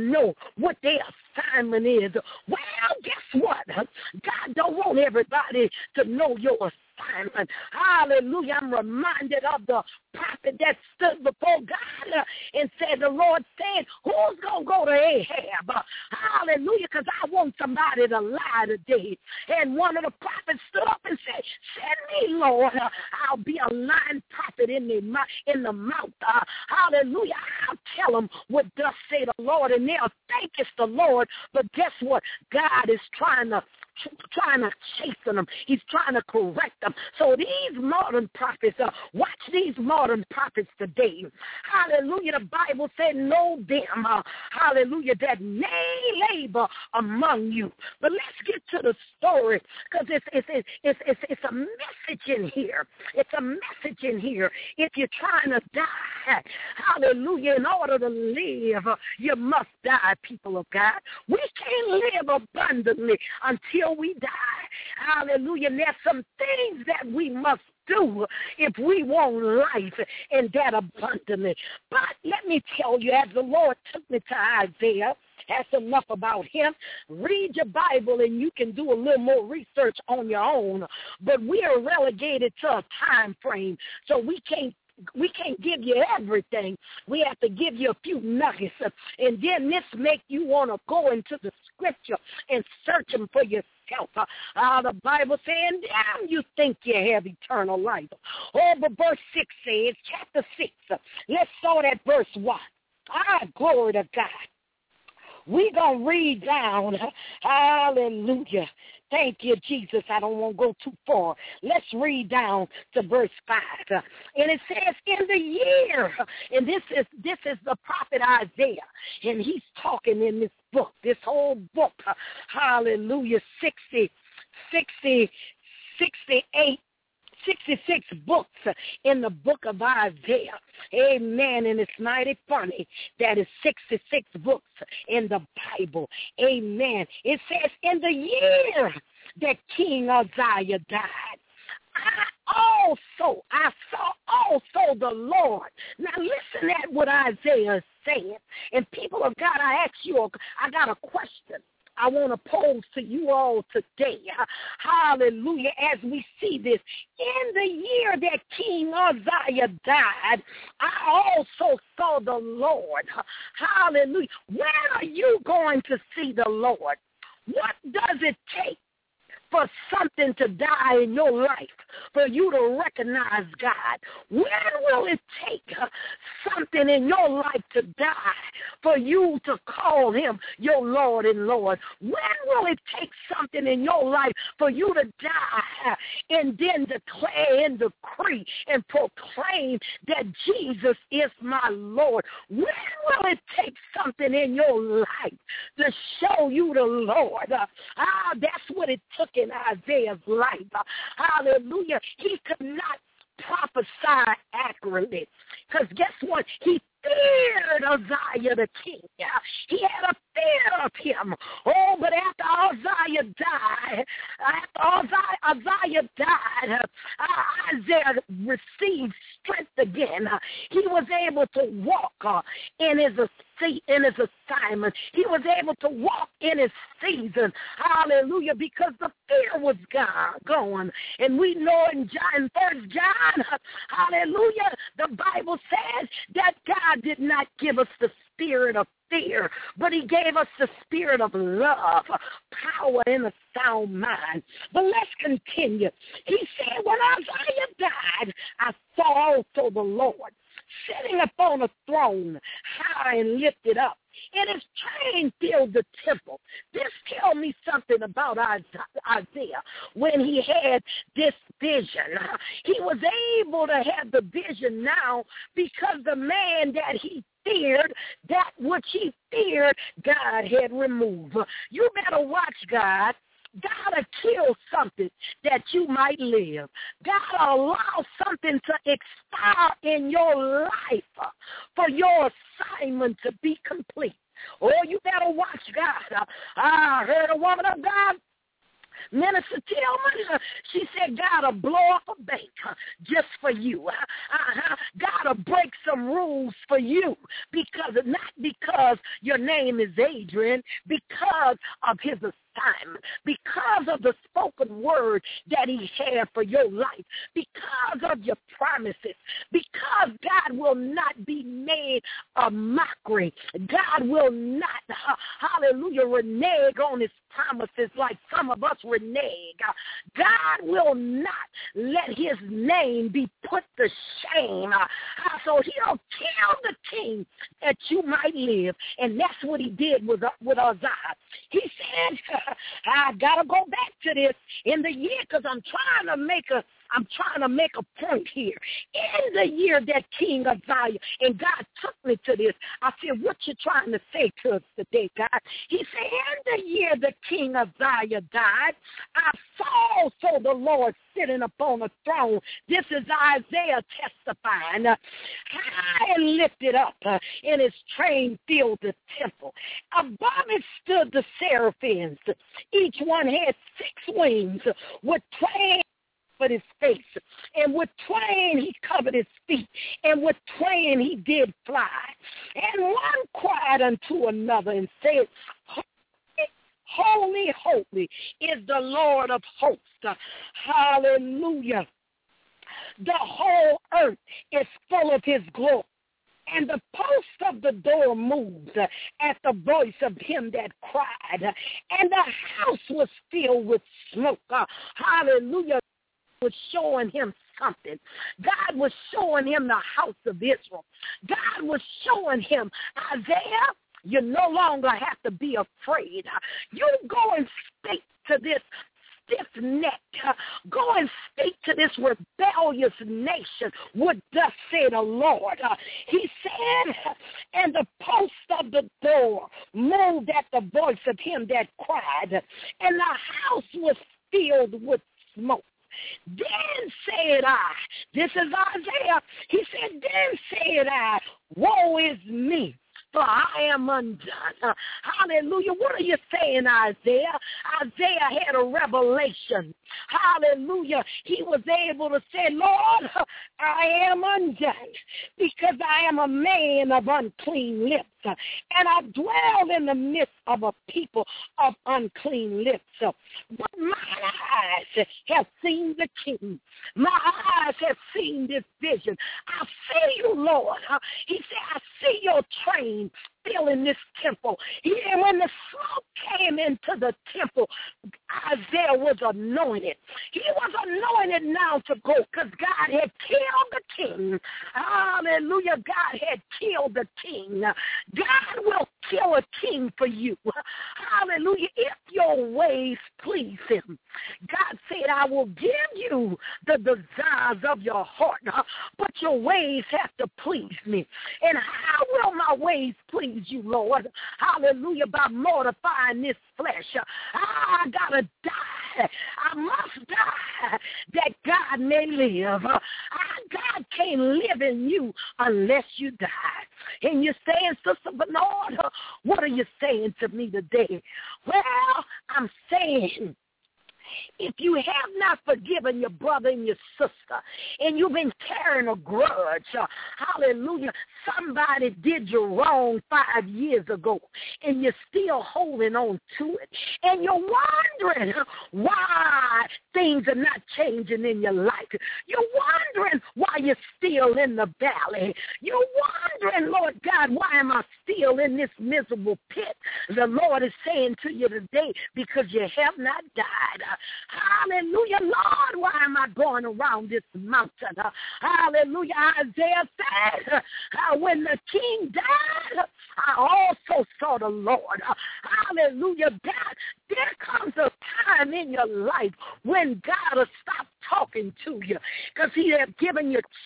what their assignment is. Well, guess what? God don't want everybody to know your assignment. Hallelujah. I'm reminded of the prophet that stood before God uh, and said, the Lord said, who's going to go to Ahab? Uh, hallelujah, because I want somebody to lie today. And one of the prophets stood up and said, send me, Lord. Uh, I'll be a lying prophet in the, in the mouth. Uh, hallelujah. I'll tell them what thus say the Lord, and they'll think it's the Lord. But guess what? God is trying to trying to chasten them. He's trying to correct them. So these modern prophets, uh, watch these modern prophets today. Hallelujah. The Bible said, know them, uh, hallelujah, that may labor among you. But let's get to the story, because it's, it's, it's, it's, it's, it's a message in here. It's a message in here. If you're trying to die, hallelujah, in order to live, uh, you must die, people of God. We can't live abundantly until we die. Hallelujah. And there's some things that we must do if we want life and that abundantly. But let me tell you, as the Lord took me to Isaiah, that's enough about him. Read your Bible and you can do a little more research on your own. But we are relegated to a time frame, so we can't We can't give you everything. We have to give you a few nuggets. And then this make you want to go into the scripture and search them for yourself. Uh, the Bible saying, damn, you think you have eternal life. Oh, but verse six says, chapter six. Let's start at verse one. Ah, glory to God. We're going to read down. Hallelujah. Thank you, Jesus. I don't want to go too far. Let's read down to verse five. And it says, in the year, and this is this is the prophet Isaiah, and he's talking in this book, this whole book, hallelujah, sixty, sixty, sixty-eight, sixty-six books in the book of Isaiah. Amen. And it's mighty funny that it's sixty-six books in the Bible. Amen. It says, in the year that King Uzziah died, I also, I saw also the Lord. Now listen at what Isaiah is saying. And people of God, I ask you, I got a question I want to pose to you all today. Hallelujah. As we see this, in the year that King Uzziah died, I also saw the Lord. Hallelujah. When are you going to see the Lord? What does it take for something to die in your life, for you to recognize God? When will it take uh, something in your life to die for you to call him your Lord and Lord? When will it take something in your life for you to die and then declare and decree and proclaim that Jesus is my Lord? When will it take something in your life to show you the Lord? Uh, ah, that's what it took in Isaiah's life. Hallelujah. He could not prophesy accurately, because guess what? He feared Uzziah the king. He had a fear of him. Oh, but after Uzziah died, after Uzziah, Uzziah died, uh, Isaiah received strength again. Uh, he was able to walk uh, in his in his assignment. He was able to walk in his season. Hallelujah, because the fear was gone. gone. And we know in John, First John, hallelujah, the Bible says that God did not give us the spirit of fear, but he gave us the spirit of love, power, and a sound mind. But let's continue. He said, when Isaiah died, I saw also the Lord sitting upon a throne, high and lifted up, and his train filled the temple. This tells me something about Isaiah. When he had this vision, he was able to have the vision now because the man that he feared, that which he feared, God had removed. You better watch God. God will kill something that you might live. God will allow something to expire in your life for your assignment to be complete. Oh, you better watch God. I heard a woman of God Minister Tillman, she said, God will blow up a bank just for you. Uh-huh. God will break some rules for you, because not because your name is Adrian, because of his assignment, because of the spoken word that he had for your life, because of your promises, because God will not be made a mockery. God will not, hallelujah, renege on his promises like some of us renege. God will not let his name be put to shame. So he'll kill the king that you might live. And that's what he did with, with Uzziah. He said, I got to go back to this in the year, because I'm trying to make a I'm trying to make a point here. In the year that King Uzziah, and God took me to this, I said, what you trying to say to us today, God? He said, in the year that King Uzziah died, I saw so the Lord sitting upon a throne. This is Isaiah testifying. Uh, high and lifted up, uh, and his train filled the temple. Above it stood the seraphims. Each one had six wings with twain covered his face, and with twain he covered his feet, and with twain he did fly. And one cried unto another and said, Holy, holy is the Lord of hosts. Hallelujah. The whole earth is full of his glory. And the post of the door moved at the voice of him that cried. And the house was filled with smoke. Hallelujah. Was showing him something. God was showing him the house of Israel. God was showing him, Isaiah, you no longer have to be afraid. You go and speak to this stiff neck. Go and speak to this rebellious nation. What thus say the Lord? He said, and the post of the door moved at the voice of him that cried, and the house was filled with smoke. Then said I, this is Isaiah, he said, then said I, woe is me, for I am undone. Uh, hallelujah. What are you saying, Isaiah? Isaiah had a revelation. Hallelujah. He was able to say, Lord, I am undone, because I am a man of unclean lips, and I dwell in the midst of a people of unclean lips. But my eyes have seen the King. My eyes have seen this vision. I see you, Lord. He said, I see your train filling this temple. And when the smoke came into the temple, Isaiah was anointed. He was anointed now to go, because God had killed the king. Hallelujah. God had killed the king. God will kill a king for you. Hallelujah. If your ways please him. God said, I will give you the desires of your heart, but your ways have to please me. And how will my ways please you, Lord? Hallelujah. By mortifying this flesh. I gotta die. I must die that God may live. I, God can't live in you unless you die. And you're saying, Sister Bernard, what are you saying to me today? Well, I'm saying, if you have not forgiven your brother and your sister, and you've been carrying a grudge, uh, hallelujah, somebody did you wrong five years ago, and you're still holding on to it, and you're wondering why things are not changing in your life. You're wondering why you're still in the valley. You're wondering, Lord God, why am I still in this miserable pit? The Lord is saying to you today, because you have not died. Hallelujah, Lord, why am I going around this mountain? Uh, hallelujah, Isaiah said, uh, when the king died, I also saw the Lord. Uh, hallelujah, God, there comes a time in your life when God will stop talking to you, because he has given you chase.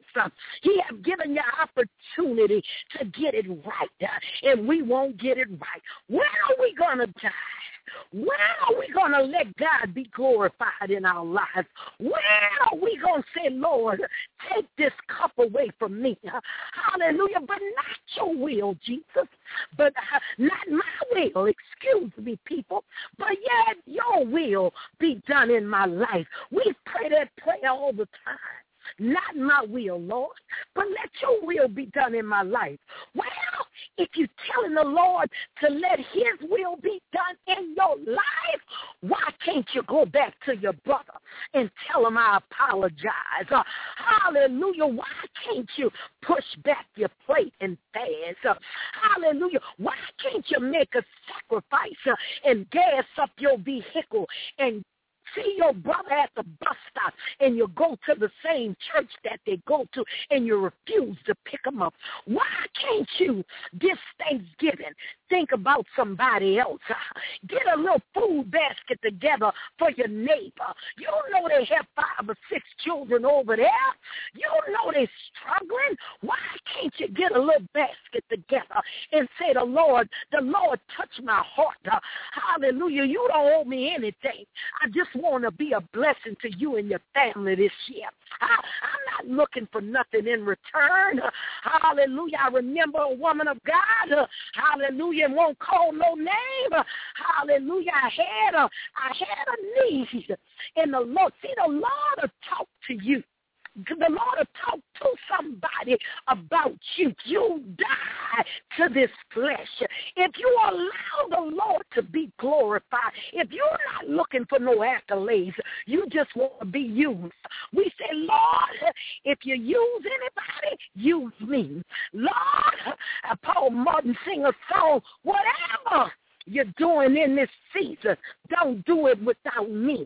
Uh, he has given you opportunity to get it right, uh, and we won't get it right. When are we going to die? When are we going to let God be glorified in our lives? When are we going to say, Lord, take this cup away from me? Hallelujah. But not your will, Jesus. But uh, not my will. Excuse me, people. But yet your will be done in my life. We pray that prayer all the time. Not my will, Lord, but let your will be done in my life. Well, if you're telling the Lord to let his will be done in your life, why can't you go back to your brother and tell him I apologize? Uh, hallelujah. Why can't you push back your plate and fast? Uh, hallelujah. Why can't you make a sacrifice uh, and gas up your vehicle and see your brother at the bus stop and you go to the same church that they go to and you refuse to pick them up? Why can't you this Thanksgiving think about somebody else? Get a little food basket together for your neighbor. You know they have five or six children over there. You know they're struggling. Why can't you get a little basket together and say, the Lord, the Lord touched my heart. Uh, hallelujah. You don't owe me anything. I just want to be a blessing to you and your family this year. I, I'm not looking for nothing in return. Uh, hallelujah. I remember a woman of God. Uh, hallelujah. And won't call no name. Uh, hallelujah. I had a, I had a need. And the Lord, see, the Lord will talk to you. The Lord will talk to somebody about you. You die to this flesh. If you allow the Lord to be glorified, if you're not looking for no accolades, you just want to be used. We say, Lord, if you use anybody, use me. Lord, Paul Martin sing a song, whatever you're doing in this season, don't do it without me.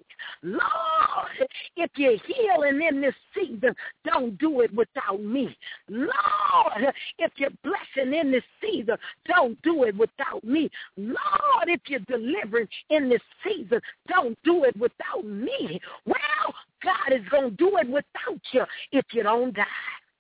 Lord, if you're healing in this season, don't do it without me. Lord, if you're blessing in this season, don't do it without me. Lord, if you're delivering in this season, don't do it without me. Well, God is going to do it without you if you don't die.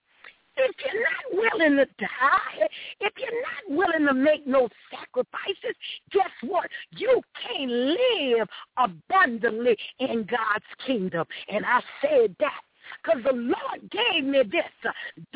If you're not willing to die, if you're not willing to make no sacrifices, guess what? You can't live abundantly in God's kingdom. And I said that because the Lord gave me this, uh,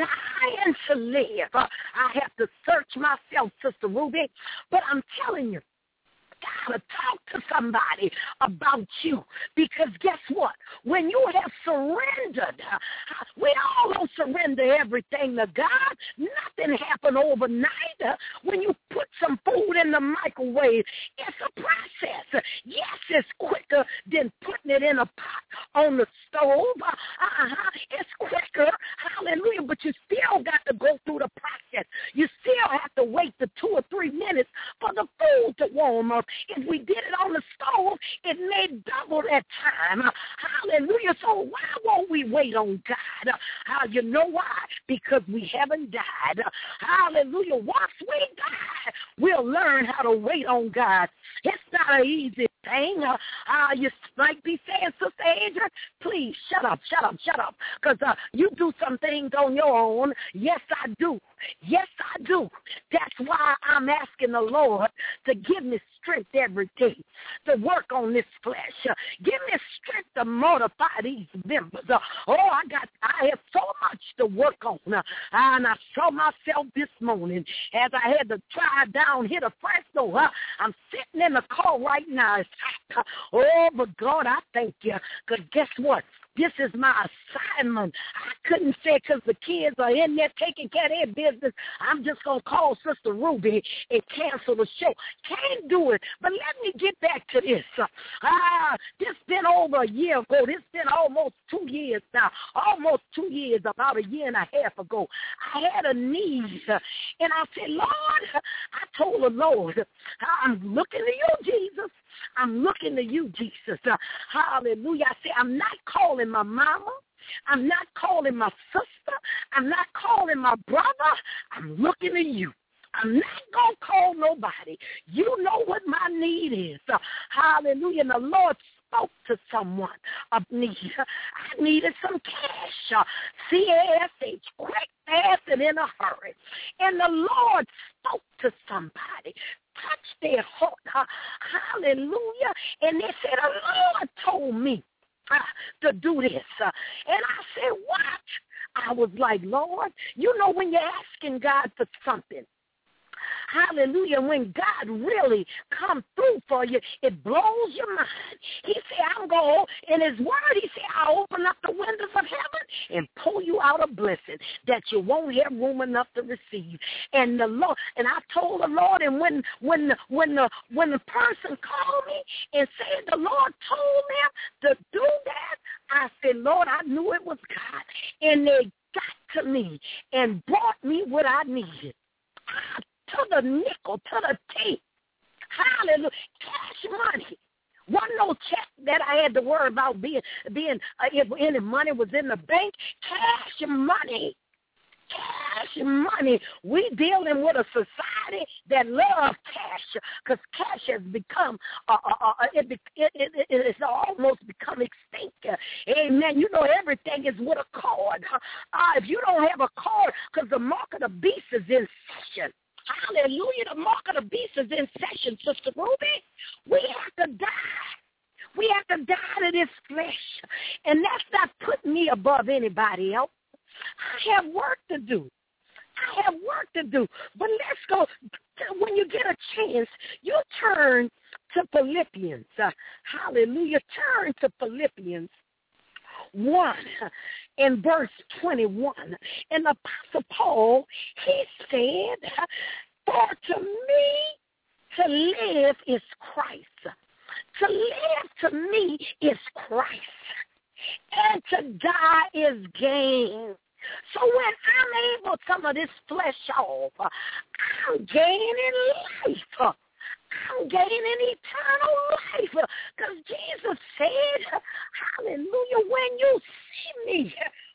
die and to live. Uh, I have to search myself, Sister Ruby, but I'm telling you, gotta talk to somebody about you, because guess what? When you have surrendered, uh, we all don't surrender everything to God. Nothing happened overnight. Uh, when you put some food in the microwave, it's a process. Yes, it's quicker than putting it in a pot on the stove. Uh, uh-huh. It's quicker, hallelujah, but you still got to go through the process. You still have to wait the two or three minutes for the food to warm up. If we did it on the stove, it may double that time. Uh, hallelujah. So why won't we wait on God? Uh, you know why? Because we haven't died. Uh, hallelujah. Once we die, we'll learn how to wait on God. It's not an easy thing. Uh, uh, you might be saying, Sister Adrian, please shut up, shut up, shut up, because uh, you do some things on your own. Yes, I do. Yes, I do. That's why I'm asking the Lord to give me strength every day to work on this flesh. Uh, give me strength to mortify these members. Uh, oh, I got, I have so much to work on. Uh, and I saw myself this morning as I had to drive down here to Fresno. Uh, I'm sitting in the car right now. It's hot. Uh, oh, but God, I thank you. Because guess what? This is my assignment. I couldn't say because the kids are in there taking care of their business, I'm just going to call Sister Ruby and cancel the show. Can't do it. But let me get back to this. Ah, uh, this been over a year ago. This been almost two years now. Almost two years, about a year and a half ago. I had a need. And I said, Lord, I told the Lord, I'm looking to you, Jesus. I'm looking to you, Jesus. Uh, hallelujah. I say, I'm not calling my mama. I'm not calling my sister. I'm not calling my brother. I'm looking to you. I'm not going to call nobody. You know what my need is. Uh, hallelujah. And the Lord spoke to someone of need. I needed some cash, uh, C A S H, quick, fast, and in a hurry. And the Lord spoke to somebody, touched their heart, uh, hallelujah, and they said, the Lord told me uh, to do this. Uh, and I said, what? I was like, Lord, you know when you're asking God for something, hallelujah, when God really comes through for you, it blows your mind. He said, I'm going, in his word, he said, I'll open up the windows of heaven and pull you out a blessing that you won't have room enough to receive. And the Lord, and I told the Lord, and when when the, when the when the person called me and said the Lord told them to do that, I said, Lord, I knew it was God. And they got to me and brought me what I needed. I to the nickel, to the T. Hallelujah. Cash money. Wasn't no check that I had to worry about being, being uh, if any money was in the bank. Cash money. Cash money. We dealing with a society that loves cash because cash has become, uh, uh, uh, it, it, it, it's almost become extinct. Amen. You know, everything is with a card. Uh, if you don't have a card, because the mark of the beast is in session. Hallelujah. The mark of the beast is in session, Sister Ruby. We have to die. We have to die to this flesh. And that's not putting me above anybody else. I have work to do. I have work to do. But let's go. When you get a chance, you turn to Philippians. Uh, hallelujah. Turn to Philippians one in verse twenty-one. And the Apostle Paul, he said, for to me to live is Christ. To live to me is Christ. And to die is gain. So when I'm able some of this flesh off, I'm gaining life. I'm gaining eternal life. Because Jesus said, hallelujah, when you see me,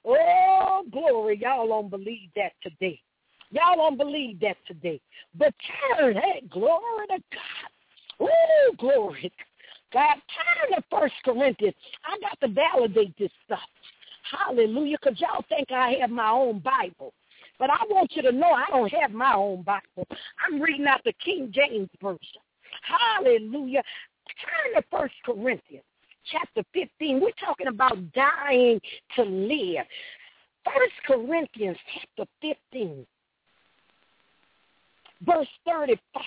oh, glory, y'all don't believe that today. Y'all don't believe that today. But turn, hey, glory to God. Oh, glory. God, turn to First Corinthians. I got to validate this stuff. Hallelujah, because y'all think I have my own Bible. But I want you to know I don't have my own Bible. I'm reading out the King James Version. Hallelujah. Turn to First Corinthians chapter fifteen. We're talking about dying to live. First Corinthians chapter fifteen, verse thirty-five.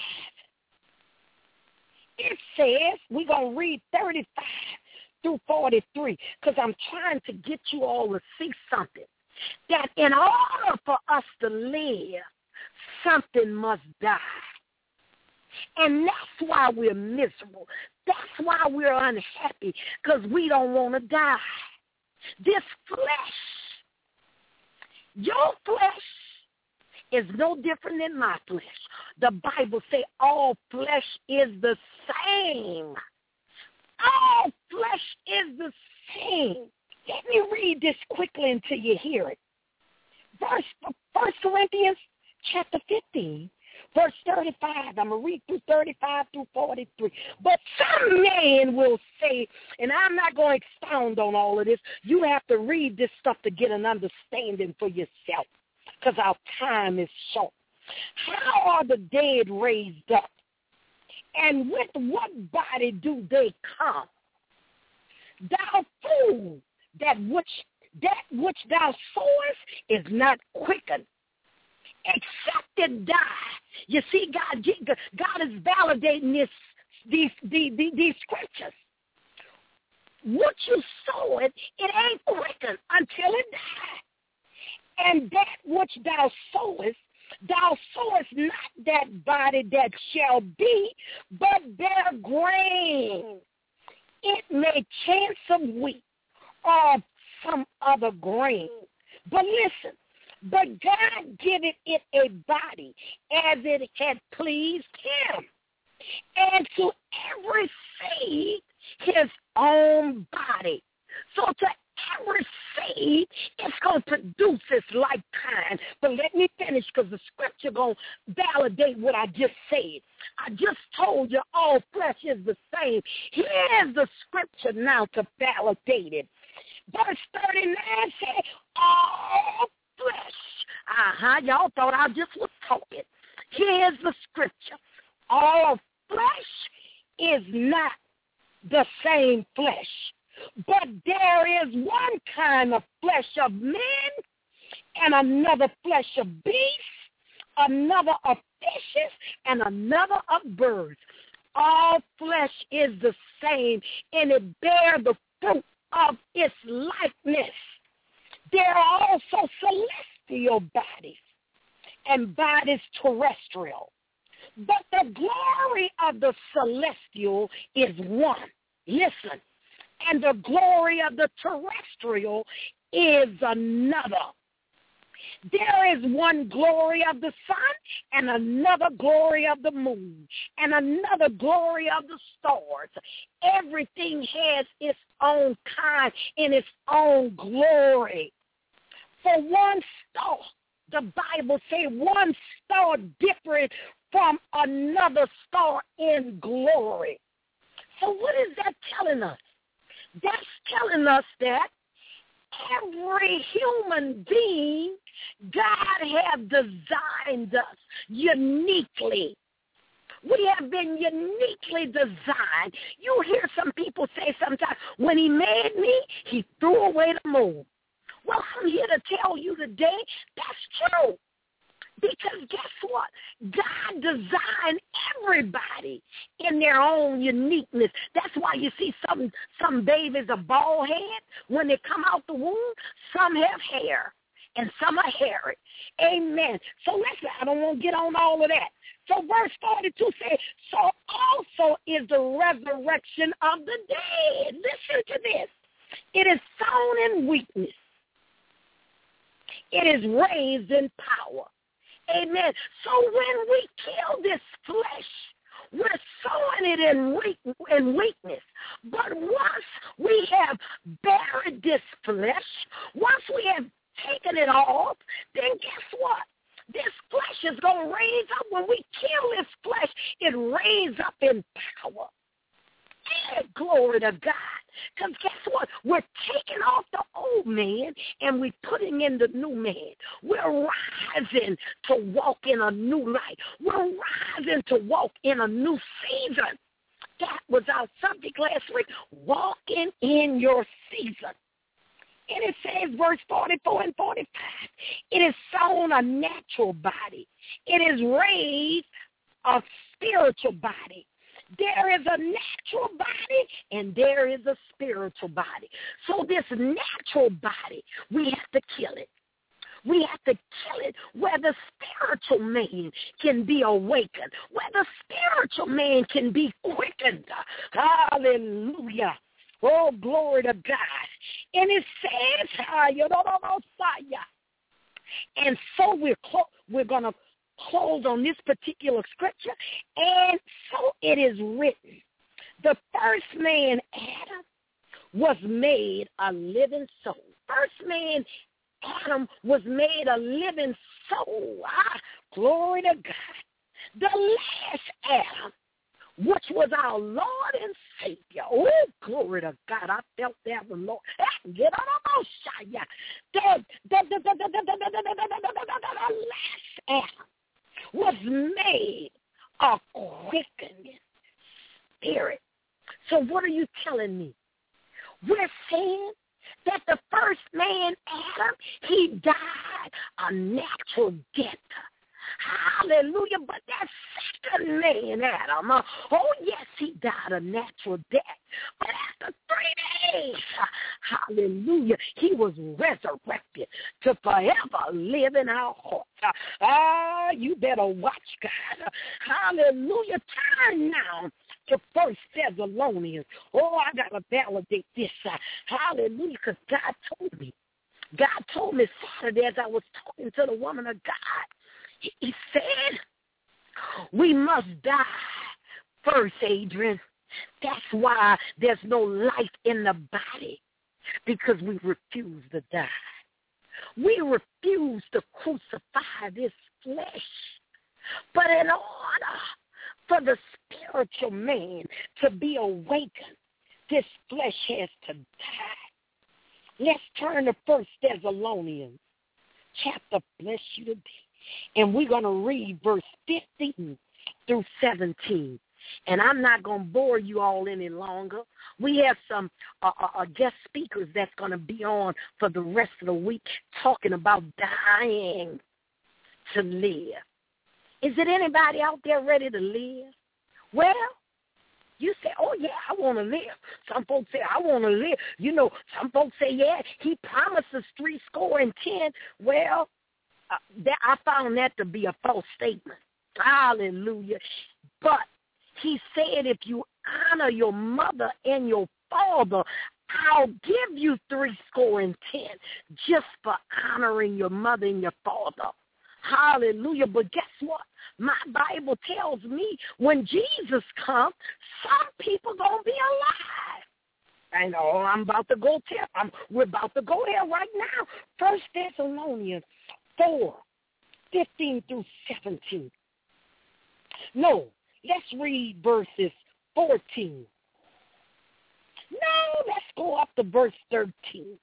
It says, we're going to read thirty-five through forty-three, because I'm trying to get you all to see something. That in order for us to live, something must die. And that's why we're miserable. That's why we're unhappy, because we don't want to die. This flesh, your flesh, is no different than my flesh. The Bible says all flesh is the same. All flesh is the same. Let me read this quickly until you hear it. Verse First Corinthians chapter fifteen, verse thirty-five. I'm going to read through thirty-five through forty-three. But some man will say, and I'm not going to expound on all of this. You have to read this stuff to get an understanding for yourself, because our time is short. How are the dead raised up? And with what body do they come? Thou fool, that which that which thou sowest is not quickened, except it die. You see, God, God is validating this, these, these, these scriptures. What you sow it, it ain't quickened until it die. And that which thou sowest, thou sowest not that body that shall be, but bear grain. It may chance of wheat or some other grain. But listen, but God giveth it a body as it had pleased him, and to every seed his own body. So to every seed is going to produce its like kind. But let me finish because the scripture going to validate what I just said. I just told you all flesh is the same. Here's the scripture now to validate it. Verse thirty-nine says, all flesh. Uh-huh, y'all thought I just was talking. Here's the scripture. All flesh is not the same flesh, but there is one kind of flesh of men and another flesh of beasts, another of fishes, and another of birds. All flesh is the same, and it bears the fruit of its likeness. There are also celestial bodies and bodies terrestrial. But the glory of the celestial is one. Listen. And the glory of the terrestrial is another. There is one glory of the sun and another glory of the moon and another glory of the stars. Everything has its own kind and its own glory. For one star, the Bible says one star different from another star in glory. So what is that telling us? That's telling us that every human being, God has designed us uniquely. We have been uniquely designed. You hear some people say sometimes, when he made me, he threw away the moon. Well, I'm here to tell you today, that's true. Because guess what? God designed everybody in their own uniqueness. That's why you see some some babies are bald head when they come out the womb. Some have hair, and some are hairy. Amen. So listen, I don't want to get on all of that. So verse forty-two says, so also is the resurrection of the dead. Listen to this. It is sown in weakness. It is raised in power. Amen. So when we kill this flesh, we're sowing it in, weak, in weakness. But once we have buried this flesh, once we have taken it off, then guess what? This flesh is going to raise up. When we kill this flesh, it raises up in power. And glory to God. Because guess what? We're taking off the old man and we're putting in the new man. We're rising to walk in a new light. We're rising to walk in a new season. That was our subject last week, walking in your season. And it says, verse forty-four and forty-five, it is sown a natural body. It is raised a spiritual body. There is a natural body and there is a spiritual body. So this natural body, we have to kill it. We have to kill it where the spiritual man can be awakened, where the spiritual man can be quickened. Hallelujah. Oh, glory to God. And it says, and so we're, clo- we're going to close on this particular scripture, and so it is written. The first man, Adam, was made a living soul. First man, Adam, was made a living soul. Ah, glory to God. The last Adam, which was our Lord and Savior. Oh, glory to God. I felt that one, Lord. Get on the most. The last Adam was made a quickening spirit. So what are you telling me? We're saying that the first man, Adam, he died a natural death. Hallelujah. But that second man, Adam, uh, oh, yes, he died a natural death. But after three days, uh, hallelujah, he was resurrected to forever live in our hearts. Ah, uh, you better watch, God. Uh, hallelujah. Turn now to First Thessalonians. Oh, I got to validate this. Uh, hallelujah, because God told me. God told me Saturday as I was talking to the woman of God. He said, we must die first, Adrian. That's why there's no life in the body. because we refuse to die. We refuse to crucify this flesh. But in order for the spiritual man to be awakened, this flesh has to die. Let's turn to First Thessalonians chapter, bless you today. And we're going to read verse fifteen through seventeen. And I'm not going to bore you all any longer. We have some uh, uh, guest speakers that's going to be on for the rest of the week talking about dying to live. Is it anybody out there ready to live? Well, you say, oh, yeah, I want to live. Some folks say, I want to live. You know, some folks say, yeah, he promises three score and ten. Well, uh, that, I found that to be a false statement. Hallelujah. But he said, if you honor your mother and your father, I'll give you three score and ten just for honoring your mother and your father. Hallelujah. But guess what? My Bible tells me when Jesus comes, some people going to be alive. I know I'm about to go tell. I'm, we're about to go there right now. First Thessalonians four, fifteen through seventeen. No, let's read verses fourteen. No, let's go up to verse thirteen.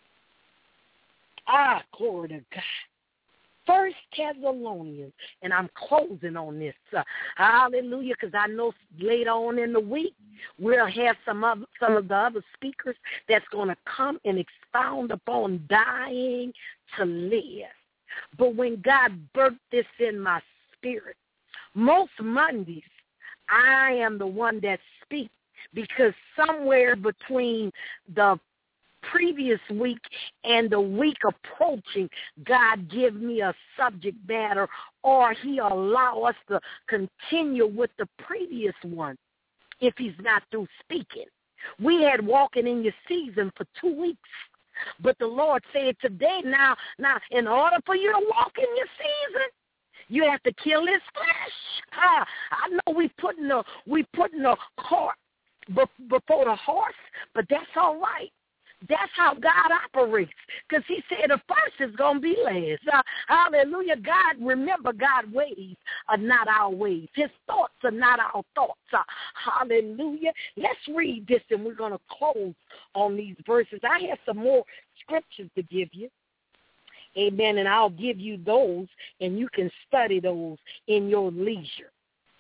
Ah, glory to God. First Thessalonians, and I'm closing on this. Uh, hallelujah, because I know later on in the week we'll have some of, some of the other speakers that's going to come and expound upon dying to live. But when God birthed this in my spirit, most Mondays I am the one that speaks because somewhere between the previous week and the week approaching, God give me a subject matter or he allow us to continue with the previous one if he's not through speaking. We had walking in your season for two weeks, but the Lord said today, now, now in order for you to walk in your season, you have to kill this flesh. Ah, I know we putting a, we putting a cart before the horse, but that's all right. That's how God operates, because he said the first is going to be last. Uh, hallelujah. God, remember, God's ways are not our ways. His thoughts are not our thoughts. Uh, hallelujah. Let's read this, and we're going to close on these verses. I have some more scriptures to give you. Amen, and I'll give you those, and you can study those in your leisure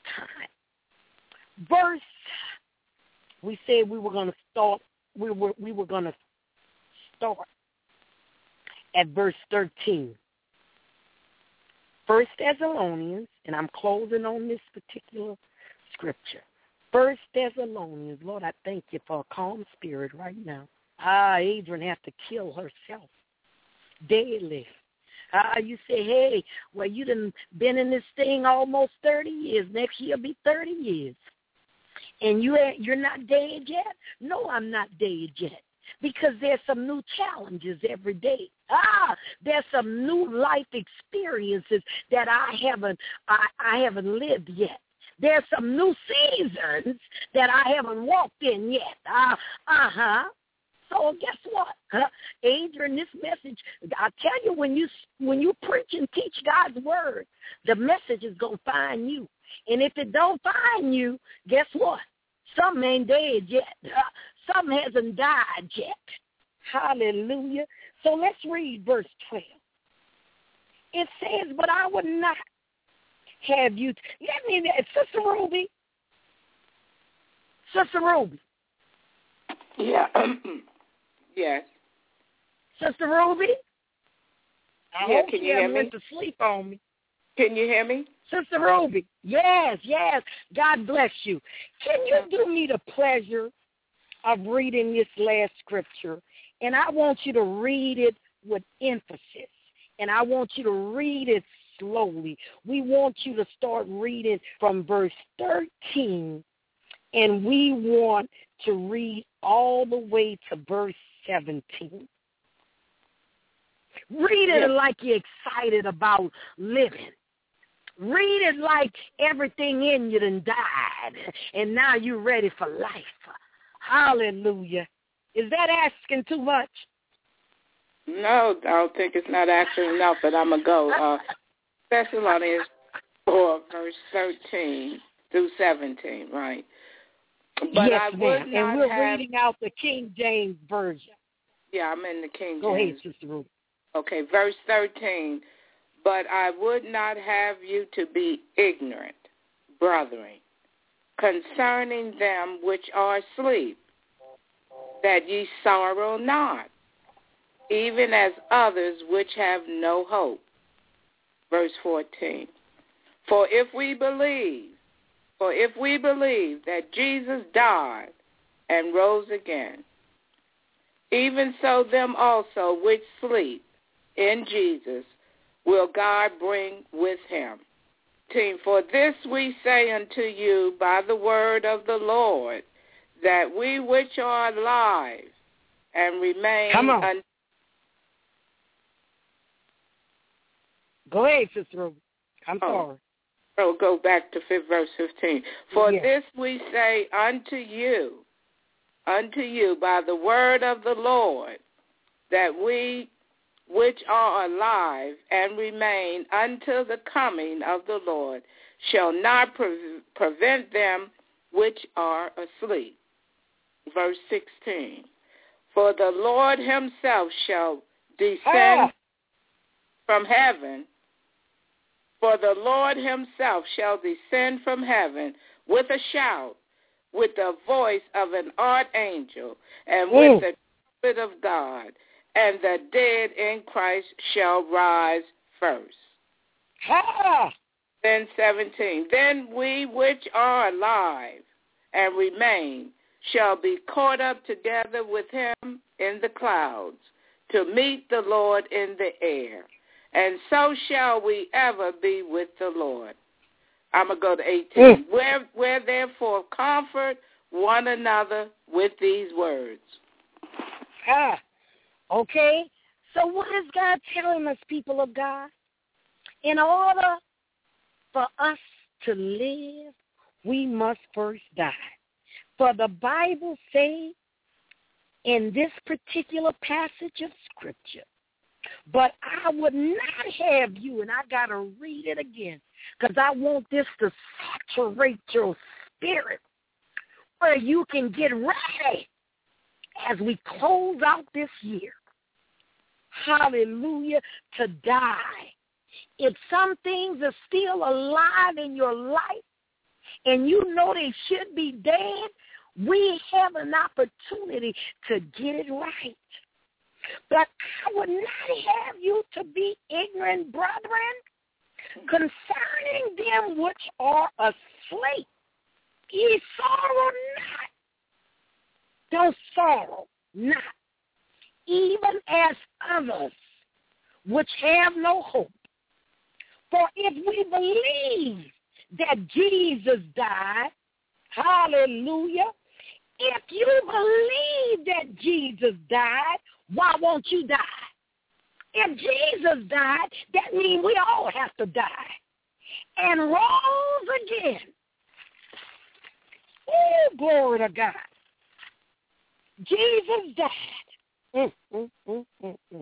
time. Verse, we said we were going to start, we were, we were going to start at verse thirteen. First Thessalonians, and I'm closing on this particular scripture. First Thessalonians, Lord, I thank you for a calm spirit right now. Ah, Adrian has to kill herself daily. Ah, you say, hey, well, you done been in this thing almost thirty years. Next year will be thirty years. And you ain't, you're not dead yet? No, I'm not dead yet. Because there's some new challenges every day. Ah, there's some new life experiences that I haven't I, I haven't lived yet. There's some new seasons that I haven't walked in yet. Uh, uh-huh. So guess what? Huh? Adrian, this message, I tell you, when you when you preach and teach God's word, the message is going to find you. And if it don't find you, guess what? Some ain't dead yet. Some hasn't died yet. Hallelujah. So let's read verse twelve. It says, but I would not have you. T- Let me, Sister Ruby. Sister Ruby. Yeah. Yes. Sister Ruby. I yeah, hope can you you hear haven't me? went to sleep on me. Can you hear me? Sister Ruby. Yes, yes. God bless you. Can you do me the pleasure of reading this last scripture? And I want you to read it with emphasis. And I want you to read it slowly. We want you to start reading from verse thirteen. And we want to read all the way to verse seventeen. Read it yes. like you're excited about living. Read it like everything in you done died, and now you're ready for life. Hallelujah. Is that asking too much? No, I don't think it's not asking enough, but I'm going to go. Uh, Thessalonians four, verse thirteen through seventeen, right? But yes, I would ma'am. not And we're have, reading out the King James Version. Yeah, I'm in the King Go James. ahead, Sister Ruth. Okay, verse thirteen. But I would not have you to be ignorant, brethren, concerning them which are asleep, that ye sorrow not, even as others which have no hope. Verse fourteen. For if we believe, for if we believe that Jesus died and rose again, even so them also which sleep in Jesus will God bring with him. Team, for this we say unto you by the word of the Lord, that we which are alive and remain Come on. un- Go ahead, Sister Ruth. I'm oh. sorry. So go back to fifth, verse fifteen. For yes. this we say unto you, unto you by the word of the Lord, that we which are alive and remain until the coming of the Lord shall not pre- prevent them which are asleep. Verse sixteen. For the Lord himself shall descend ah. from heaven. For the Lord himself shall descend from heaven with a shout, with the voice of an archangel, and mm. with the trumpet of God, and the dead in Christ shall rise first. Ah. Then seventeen. Then we which are alive and remain shall be caught up together with him in the clouds to meet the Lord in the air. And so shall we ever be with the Lord. I'm going to go to eighteen. Mm. Where, where therefore comfort one another with these words. Ah, okay. So what is God telling us, people of God? In order for us to live, we must first die. For the Bible says in this particular passage of Scripture, but I would not have you, and I got to read it again, because I want this to saturate your spirit where you can get ready as we close out this year. Hallelujah, to die. If some things are still alive in your life and you know they should be dead, we have an opportunity to get it right. But I would not have you to be ignorant, brethren, concerning them which are asleep. Ye sorrow not. Don't sorrow not, even as others which have no hope. For if we believe that Jesus died, hallelujah, if you believe that Jesus died, why won't you die? If Jesus died, that means we all have to die. And rose again. Oh, glory to God. Jesus died. Mm, mm, mm, mm, mm.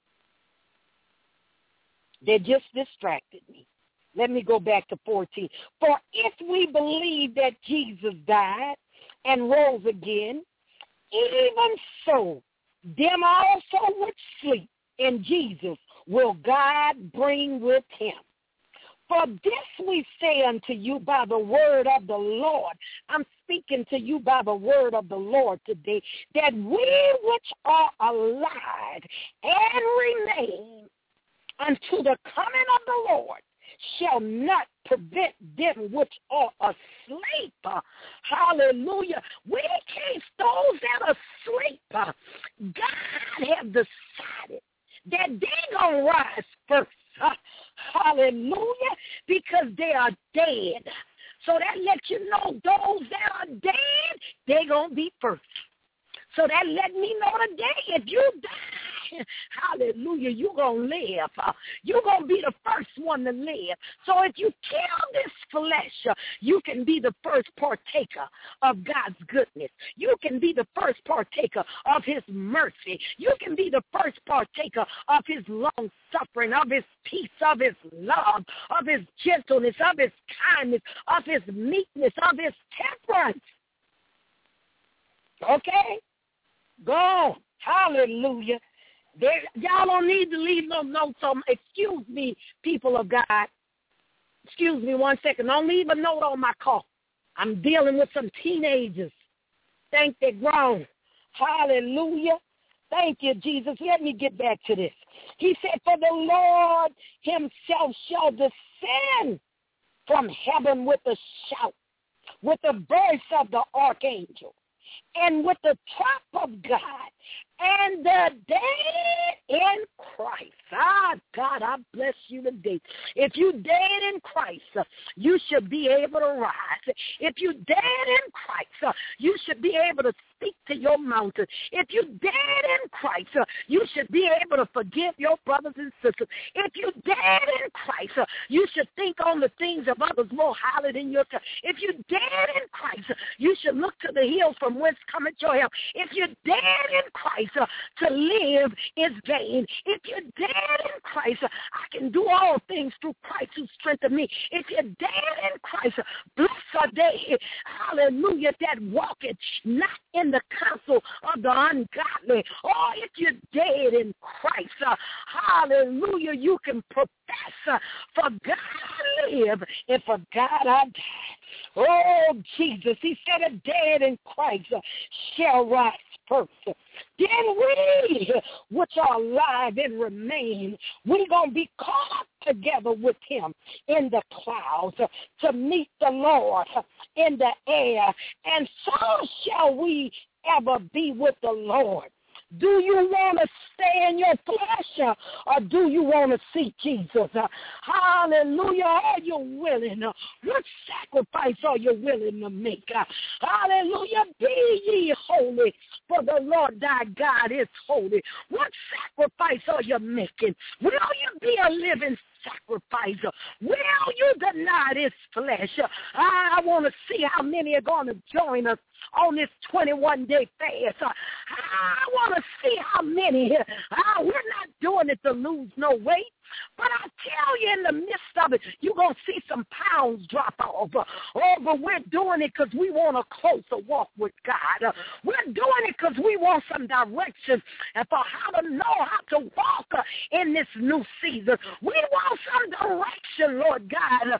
They just distracted me. Let me go back to fourteen. For if we believe that Jesus died and rose again, even so, them also which sleep in Jesus will God bring with him. For this we say unto you by the word of the Lord. I'm speaking to you by the word of the Lord today, that we which are alive and remain unto the coming of the Lord shall not prevent them which are asleep. Uh, hallelujah. We can't, those that are asleep, uh, God have decided that they're going to rise first. Uh, hallelujah. Because they are dead. So that lets you know those that are dead, they're going to be first. So that let me know today, if you die hallelujah, you're going to live. Uh, you're going to be the first one to live. So if you kill this flesh, uh, you can be the first partaker of God's goodness. You can be the first partaker of his mercy. You can be the first partaker of his long suffering, of his peace, of his love, of his gentleness, of his kindness, of his meekness, of his temperance. Okay? Go. Hallelujah. There, y'all don't need to leave no notes on. Excuse me, people of God. Excuse me one second. Don't leave a note on my call. I'm dealing with some teenagers. Think they're grown. Hallelujah. Thank you, Jesus. Let me get back to this. He said, for the Lord himself shall descend from heaven with a shout, with the voice of the archangel, and with the trump of God, and the dead in Christ. Ah, God, I bless you today. If you dead in Christ, uh, you should be able to rise. If you dead in Christ, uh, you should be able to speak to your mountain. If you dead in Christ, uh, you should be able to forgive your brothers and sisters. If you dead in Christ, uh, you should think on the things of others more highly than yourself. If you dead in Christ, uh, you should look to the hills from whence cometh your help. If you're dead in Christ, uh, to live is gain. If you're dead in Christ, uh, I can do all things through Christ who strengthens me. If you're dead in Christ, uh, bless are they, hallelujah, that walketh not in the counsel of the ungodly. Or if you're dead in Christ, uh, hallelujah, you can profess, uh, for God I live and for God I die. Oh, Jesus, he said, a dead in Christ uh, shall rise first. Then we, which are alive and remain, we're going to be caught up together with him in the clouds uh, to meet the Lord uh, in the air. And so shall we ever be with the Lord. Do you want to stay in your flesh, uh, or do you want to see Jesus? Uh, hallelujah. Are you willing? Uh, what sacrifice are you willing to make? Uh, hallelujah. Be ye holy, for the Lord thy God is holy. What sacrifice are you making? Will you be a living sacrifice? Will you deny this flesh? I want to see how many are going to join us on this twenty-one day fast. I want to see how many. Uh, we're not doing it to lose no weight. But I tell you, in the midst of it, you're going to see some pounds drop off. Oh, but we're doing it because we want a closer walk with God. We're doing it because we want some direction and for how to know how to walk in this new season. We want some direction, Lord God,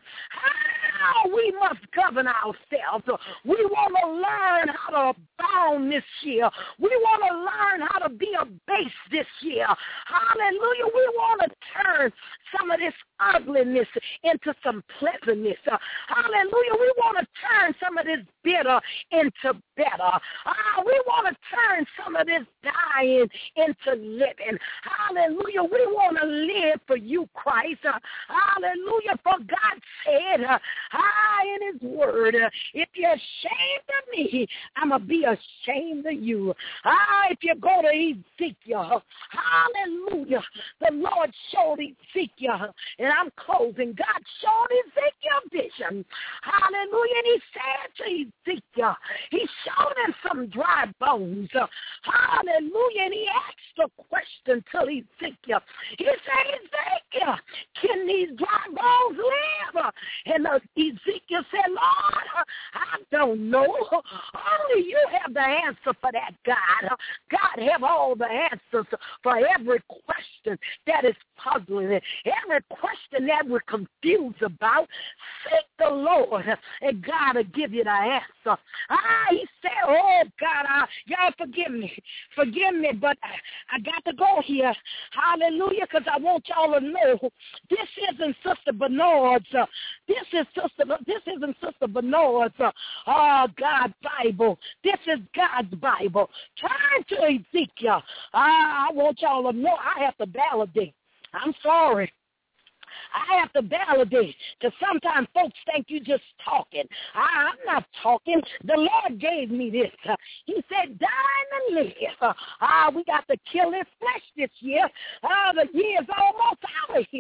how we must govern ourselves. We want to learn how to abound this year. We want to learn how to be a base this year. Hallelujah. We want to turn some of this ugliness into some pleasantness. Uh, hallelujah. We want to turn some of this bitter into better. Uh, we want to turn some of this dying into living. Hallelujah. We want to live for you, Christ. Uh, hallelujah. For God said uh, in his word, uh, if you're ashamed of me, I'm going to be ashamed of you. Uh, if you go to Ezekiel, hallelujah, the Lord showed Ezekiel, and I'm closing, God showed Ezekiel vision. Hallelujah. And he said to Ezekiel, he showed him some dry bones. Hallelujah. And he asked a question to Ezekiel. He said, Ezekiel, can these dry bones live? And uh, Ezekiel said, Lord, I don't know. Only you have the answer for that, God. God have all the answers for every question that is puzzling it. Every question that we're confused about, seek the Lord, and God will give you the answer. Ah, he said, oh, God, I, y'all forgive me. Forgive me, but I, I got to go here. Hallelujah, because I want y'all to know this isn't Sister Bernard's. Uh, this is Sister. This isn't Sister Bernard's. Uh, oh, God's Bible. This is God's Bible. Turn to Ezekiel. Ah, I want y'all to know I have to validate. I'm sorry. I have to validate, because sometimes folks think you just talking. I, I'm not talking. The Lord gave me this. Uh, he said, die and live. Uh, uh, we got to kill this flesh this year. Uh, the year's almost out of here.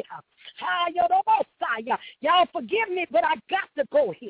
Y'all forgive me, but I got to go here.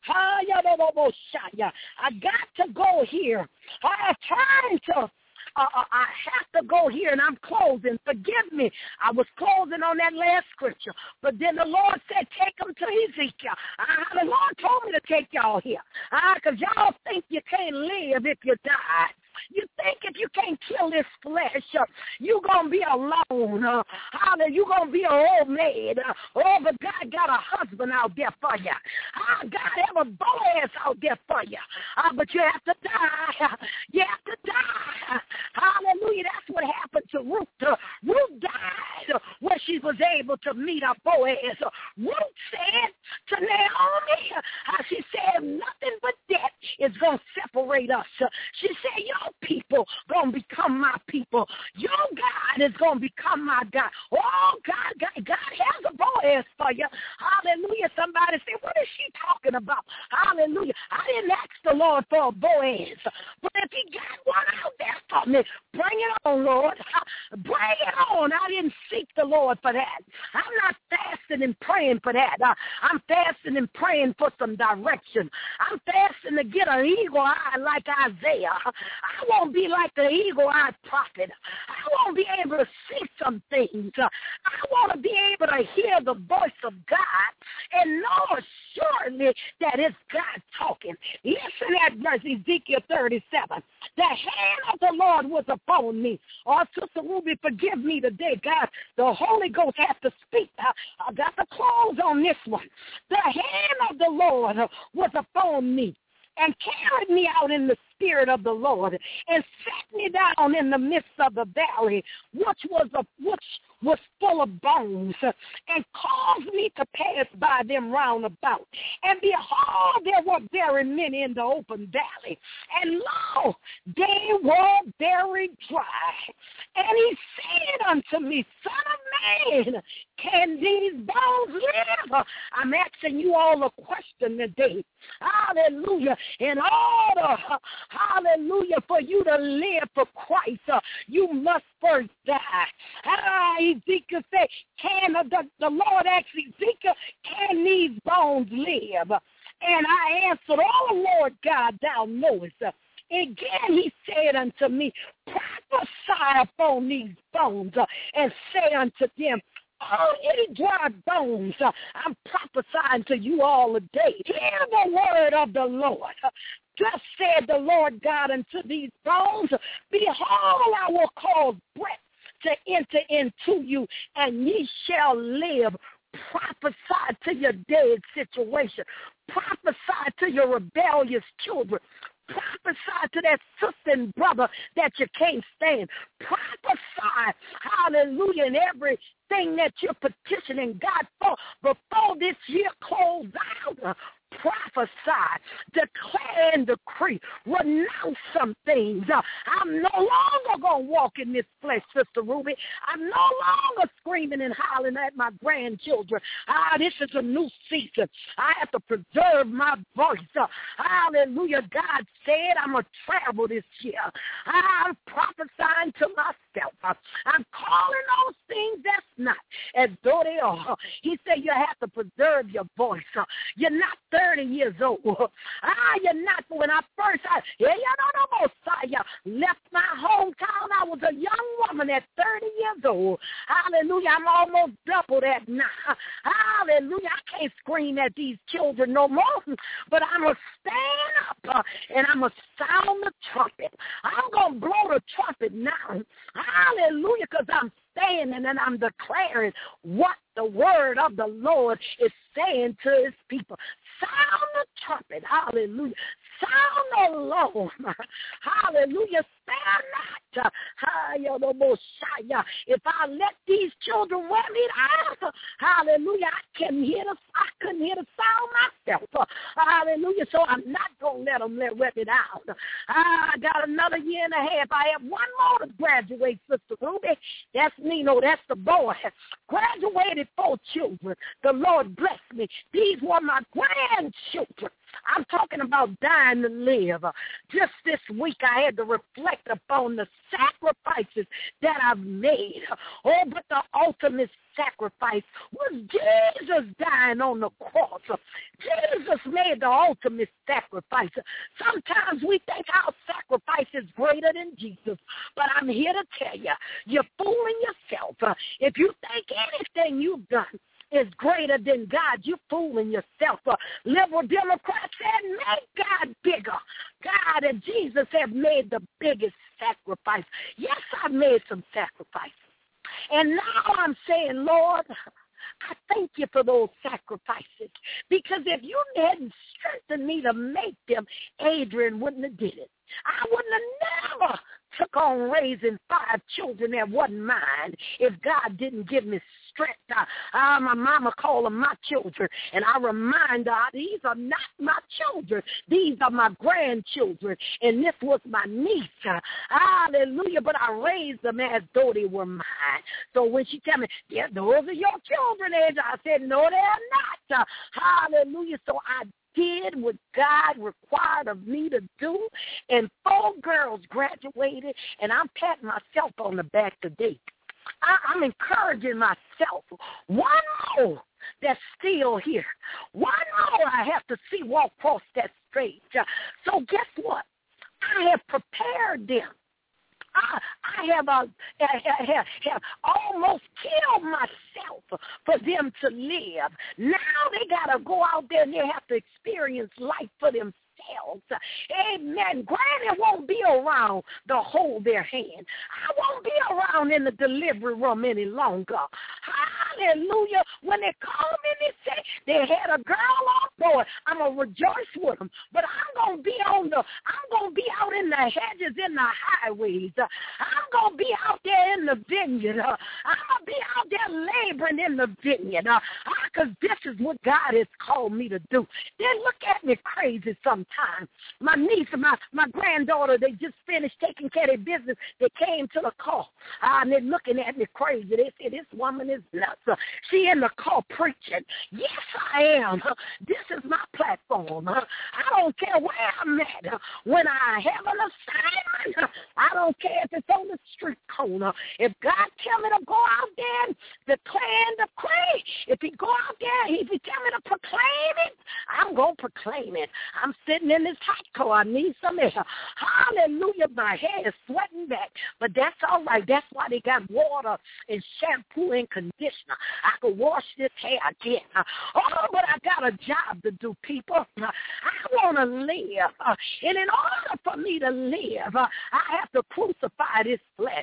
I got to go here. I'm trying to. Uh, I have to go here, and I'm closing. Forgive me. I was closing on that last scripture. But then the Lord said, take them to Ezekiel. Uh, the Lord told me to take y'all here. Because uh, y'all think you can't live if you die. You think if you can't kill this flesh, uh, you're going to be alone. Uh, you're going to be an old maid. Uh, oh, but God got a husband out there for you. Uh, God have a Boaz out there for you. Uh, but you have to die. You have to die. Hallelujah. That's what happened to Ruth. Uh, Ruth died uh, where she was able to meet her Boaz. Uh, Ruth said to Naomi, uh, she said, nothing but death is going to separate us. Uh, she said, your people going to become my people. Your God is going to become my God. Oh, God, God, God has a Boaz for you. Hallelujah. Somebody say, what is she talking about? Hallelujah. I didn't ask the Lord for a Boaz, but if he got one out there for me, bring it on, Lord. Bring it on. I didn't seek the Lord for that. I'm not fasting and praying for that. Uh, I'm fasting and praying for some direction. I'm fasting to get an eagle eye like Isaiah. I won't be like the eagle-eyed prophet. I won't be able to see some things. I want to be able to hear the voice of God and know assuredly that it's God talking. Listen at verse Ezekiel thirty-seven. The hand of the Lord was upon me. Oh, Sister Ruby, forgive me today, God. The Holy Ghost has to speak. I, I got to close on this one. The hand of the Lord was upon me and carried me out in the spirit of the Lord and set me down in the midst of the valley, which was a, which was full of bones, and caused me to pass by them round about. And behold, there were very many in the open valley, and lo, they were very dry. And he said unto me, Son of man, can these bones live? I'm asking you all a question today. Hallelujah. In order, hallelujah, for you to live for Christ, uh, you must first die. Ah, Ezekiel said, can uh, the, the Lord asked Ezekiel, can these bones live? And I answered, oh, Lord God, thou knowest. Uh, Again he said unto me, prophesy upon these bones, uh, and say unto them, oh, any dry bones, uh, I'm prophesying to you all today. Hear the word of the Lord. Thus said the Lord God unto these bones, behold, I will cause breath to enter into you, and ye shall live. Prophesy to your dead situation. Prophesy to your rebellious children. Prophesy to that sister and brother that you can't stand. Prophesy, hallelujah, in everything that you're petitioning God for before this year closes out. Prophesy, declare and decree, renounce some things. Uh, I'm no longer going to walk in this flesh, Sister Ruby. I'm no longer screaming and hollering at my grandchildren. Ah, this is a new season. I have to preserve my voice. Uh, hallelujah. God said I'm going to travel this year. I'm prophesying to myself. Uh, I'm calling those things that's not as though they are. He said you have to preserve your voice. Uh, you're not thirty years old. Ah, you're not. When I first, I, yeah, you know, Messiah left my hometown, I was a young woman at thirty years old. Hallelujah. I'm almost double that now. Hallelujah. I can't scream at these children no more, but I'm going to stand up uh, and I'm going to sound the trumpet. I'm going to blow the trumpet now. Hallelujah, because I'm standing and I'm declaring what the word of the Lord is saying to his people. Sound the trumpet. Hallelujah. Sound the alarm. Hallelujah. spare not. If I let these children wear me out, hallelujah, I couldn't hear the, I couldn't hear the sound myself. Hallelujah. So I'm not going to let them let wear it out. I got another year and a half. I have one more to graduate, Sister Ruby. That's me. No, that's the boy. Graduated four children. The Lord bless me. These were my grandchildren. I'm talking about dying to live. Just this week I had to reflect upon the sacrifices that I've made. Oh, but the ultimate sacrifice was Jesus dying on the cross. Jesus made the ultimate sacrifice. Sometimes we think our sacrifice is greater than Jesus, but I'm here to tell you, you're fooling yourself. If you think anything you've done is greater than God, you're fooling yourself. Uh, liberal Democrats said, make God bigger. God and Jesus have made the biggest sacrifice. Yes, I've made some sacrifices. And now I'm saying, Lord, I thank you for those sacrifices, because if you hadn't strengthened me to make them, Adrian wouldn't have did it. I wouldn't have never took on raising five children that wasn't mine if God didn't give me strength. Uh, uh, my mama called them my children, and I remind her, these are not my children. These are my grandchildren, and this was my niece. Uh, hallelujah, but I raised them as though they were mine. So when she tell me, yeah, those are your children, I said, no, they're not. Uh, hallelujah, so I did what God required of me to do, and four girls graduated, and I'm patting myself on the back today. I, I'm encouraging myself. One more that's still here. One more I have to see walk across that stage. Uh, so guess what? I have prepared them. I, I have, uh, have, have almost killed myself for them to live. Now they got to go out there and they have to experience life for themselves. Amen. Granny won't be around to hold their hand. I won't be around in the delivery room any longer. Hallelujah. When they call me and they say they had a girl on board, I'm going to rejoice with them. But I'm going to be on the, I'm going to be out in the hedges, in the highways. I'm going to be out there in the vineyard. I'm going to be out there laboring in the vineyard. Because this is what God has called me to do. They look at me crazy sometimes. My niece and my, my granddaughter, they just finished taking care of their business. They came to the car, uh, and they're looking at me crazy. They say, this woman is nuts. Uh, she in the car preaching. Yes, I am. Uh, this is my platform. Uh, I don't care where I'm at. Uh, when I have an assignment, uh, I don't care if it's on the street corner. If God tell me to go out there and declare and decree, if he go out there, if he tell me to proclaim it, I'm going to proclaim it. I'm sitting in this hot car. I need some air. Hallelujah. My hair is sweating back. But that's all right. That's why they got water and shampoo and conditioner. I can wash this hair again. Oh, but I got a job to do, people. I want to live. And in order for me to live, I have to crucify this flesh.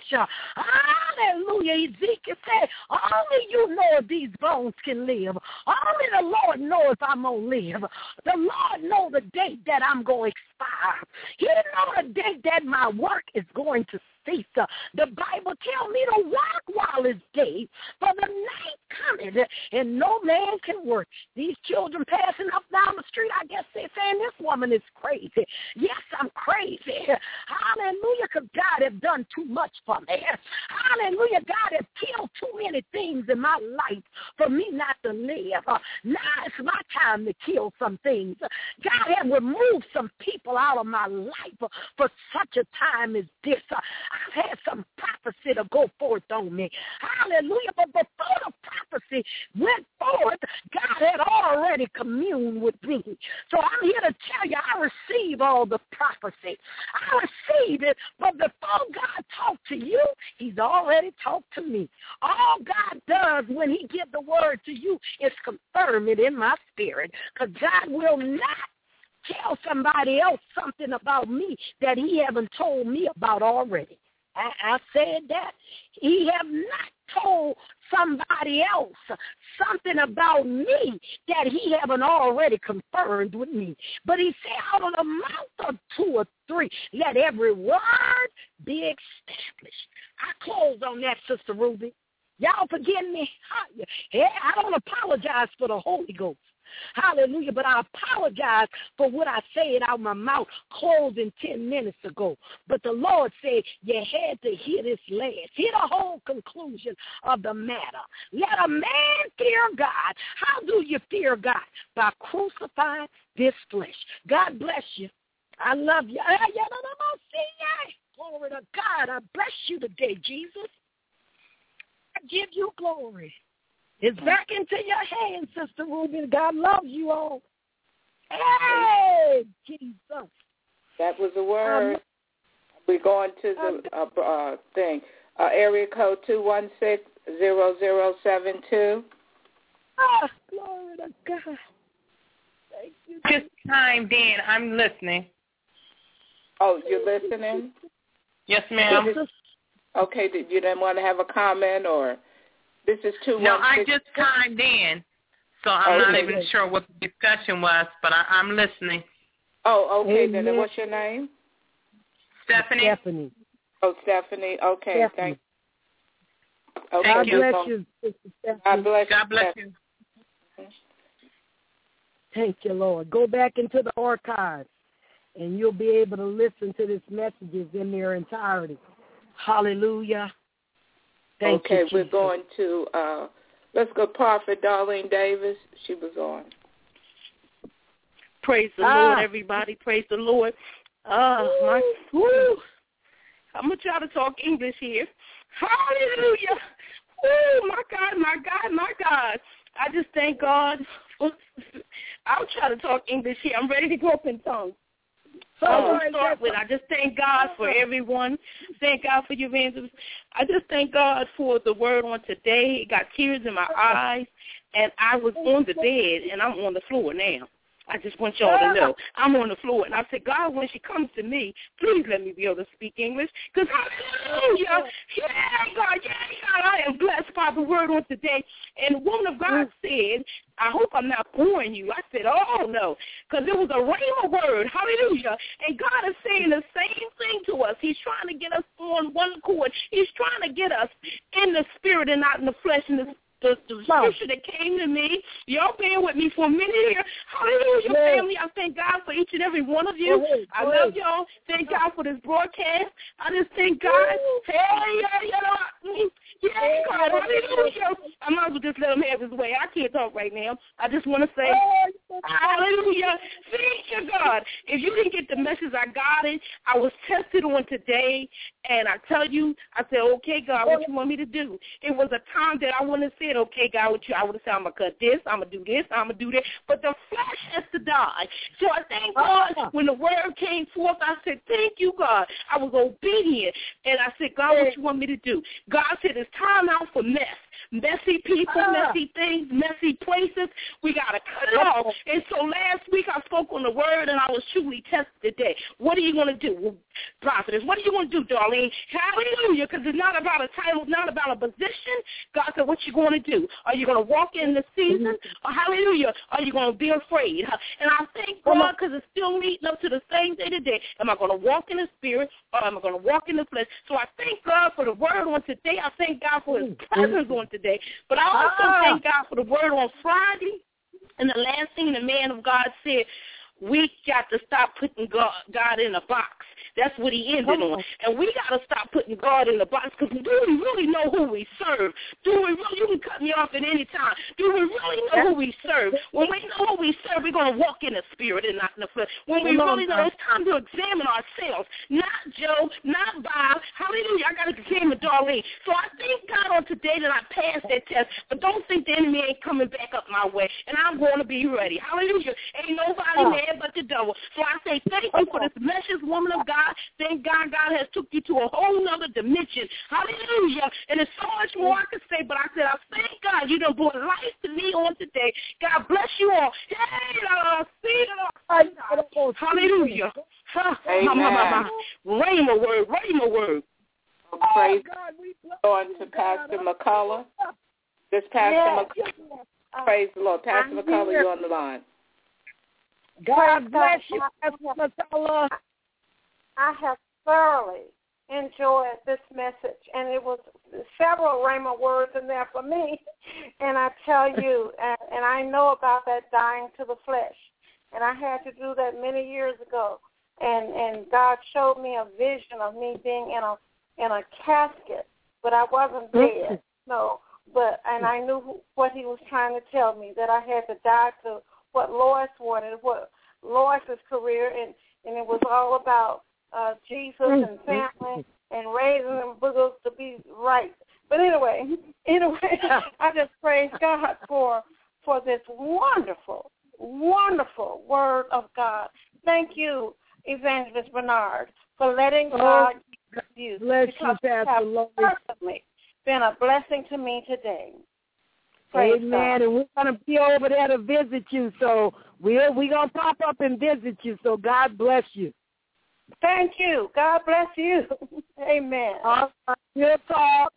Hallelujah. Ezekiel said, only you know if these bones can live. Only the Lord knows if I'm going to live. The Lord knows the date that I'm going to expire. He knows the date that my work is going to cease. The Bible tells me to work while it's day, for the night cometh, and no man can work. These children passing up down the street, I guess they're saying this woman is crazy. Yes, I'm crazy. Hallelujah, because God has done too much for me. Hallelujah, God has killed too many things in my life for me not to live. Now it's my time to kill some things. God has removed some people out of my life for such a time as this. I've had some prophecy to go forth on me. Hallelujah. But before the prophecy went forth, God had already communed with me. So I'm here to tell you, I receive all the prophecy. I receive it, but before God talked to you, he's already talked to me. All God does when he gives the word to you is confirm it in my spirit, because God will not tell somebody else something about me that he haven't told me about already. I, I said that. He have not told somebody somebody else something about me that he haven't already confirmed with me. But he said, out of the mouth of two or three, let every word be established. I close on that, Sister Ruby. Y'all forgive me. I don't apologize for the Holy Ghost. Hallelujah. But I apologize for what I said out of my mouth closing ten minutes ago. But the Lord said you had to hear this last. Hear the whole conclusion of the matter. Let a man fear God. How do you fear God? By crucifying this flesh. God bless you. I love you. Glory to God. I bless you today, Jesus. I give you glory. It's back into your hands, Sister Ruby. God loves you all. Hey, Jesus. That was the word. Um, We're going to the uh, uh, thing. Uh, area code two one six, zero zero seven two. Ah, glory to God. Thank you. Just chimed in. I'm listening. Oh, you're listening? Yes, ma'am. Okay, did you didn't want to have a comment or this is two one six? No, I just chimed in, so I'm okay. not even sure what the discussion was, but I, I'm listening. Oh, okay. Amen. Then what's your name? Stephanie. Stephanie. Oh, Stephanie. Okay, Stephanie. thank you. Okay, God you. bless you, Sister Stephanie. God bless God bless you. you. Thank you, Lord. Go back into the archives, and you'll be able to listen to these messages in their entirety. Hallelujah. Thank okay, you, we're Jesus. going to, uh, let's go Prophet Darlene Davis. She was on. Praise the ah. Lord, everybody. Praise the Lord. Uh, my, woo. I'm going to try to talk English here. Hallelujah. Oh, my God, my God, my God. I just thank God. I'll try to talk English here. I'm ready to go up in tongues. So I want to start with, I just thank God for everyone. Thank God for your evangelist. I just thank God for the word on today. It got tears in my eyes, and I was on the bed, and I'm on the floor now. I just want y'all to know. I'm on the floor, and I said, God, when she comes to me, please let me be able to speak English. Because, hallelujah, yeah, God, yeah, God, I am blessed by the word on today. And the woman of God said, I hope I'm not boring you. I said, oh, no, because it was a rhema word, hallelujah. And God is saying the same thing to us. He's trying to get us on one accord. He's trying to get us in the spirit and not in the flesh and the The, the scripture that came to me, y'all been with me for a minute here. Hallelujah, yes. Family. I thank God for each and every one of you. Yes. I love y'all. Thank God for this broadcast. I just thank God. Hey, yeah, yeah, yeah, God. Hallelujah. I might as well just let him have his way. I can't talk right now. I just want to say, hallelujah. Thank you, God. If you didn't get the message, I got it. I was tested on today, and I tell you, I said, okay, God, what you want me to do? It was a time that I wouldn't have said, okay, God, what you, I would have said, I'm going to cut this, I'm going to do this, I'm going to do that. But the flesh has to die. So I thank God when the word came forth, I said, thank you, God. I was obedient. And I said, God, what you want me to do? God said, it's time out for mess. Messy people, messy things, messy places. We got to cut it off. And so last week I spoke on the word, and I was truly tested today. What are you going to do, well, prophetess? What are you going to do, Darlene? Hallelujah, because it's not about a title, it's not about a position. God said, what you going to do? Are you going to walk in the season? Or hallelujah, are you going to be afraid? And I thank God because it's still leading up to the same day today. Am I going to walk in the spirit, or am I going to walk in the flesh? So I thank God for the word on today. I thank God for his presence on today. But I also ah. thank God for the word on Friday. And the last thing the man of God said, we got to stop putting God, God in a box. That's what he ended on. And we got to stop putting God in the box, because do we really know who we serve? Do we really, you can cut me off at any time. Do we really know who we serve? When we know who we serve, we're going to walk in the spirit and not in the flesh. When we really know, it's time to examine ourselves. Not Joe, not Bob. Hallelujah, I got to examine Darlene. So I thank God on today that I passed that test, but don't think the enemy ain't coming back up my way, and I'm going to be ready. Hallelujah. Ain't nobody mad but the devil. So I say thank you for this message, woman of God. Thank God God has took you to a whole nother dimension. Hallelujah. And there's so much more I could say, but I said, I thank God you done brought life to me on today. God bless you all. Hey, see you. Hallelujah. Amen. Rhema word, rhema word. Praise God. On to Pastor McCullough. This Pastor Yes. McCullough. Uh, Praise the Lord. Pastor I'm McCullough, here. you're on the line. God bless you, I- Pastor McCullough. I have thoroughly enjoyed this message, and it was several rhema words in there for me. And I tell you, and, and I know about that dying to the flesh, and I had to do that many years ago. And and God showed me a vision of me being in a in a casket, but I wasn't dead. No, but and I knew who, what He was trying to tell me, that I had to die to what Lois wanted, what Lois's career, and and it was all about uh, Jesus and family and raising them boogers to be right. But anyway, anyway, I just praise God for for this wonderful, wonderful word of God. Thank you, Evangelist Bernard, for letting God use you. Bless you, Because you Pastor have Lois. personally been a blessing to me today. Praise Amen. God. And we're going to be over there to visit you. So we're, we're going to pop up and visit you. So God bless you. Thank you. God bless you. Amen. All right. Good talk.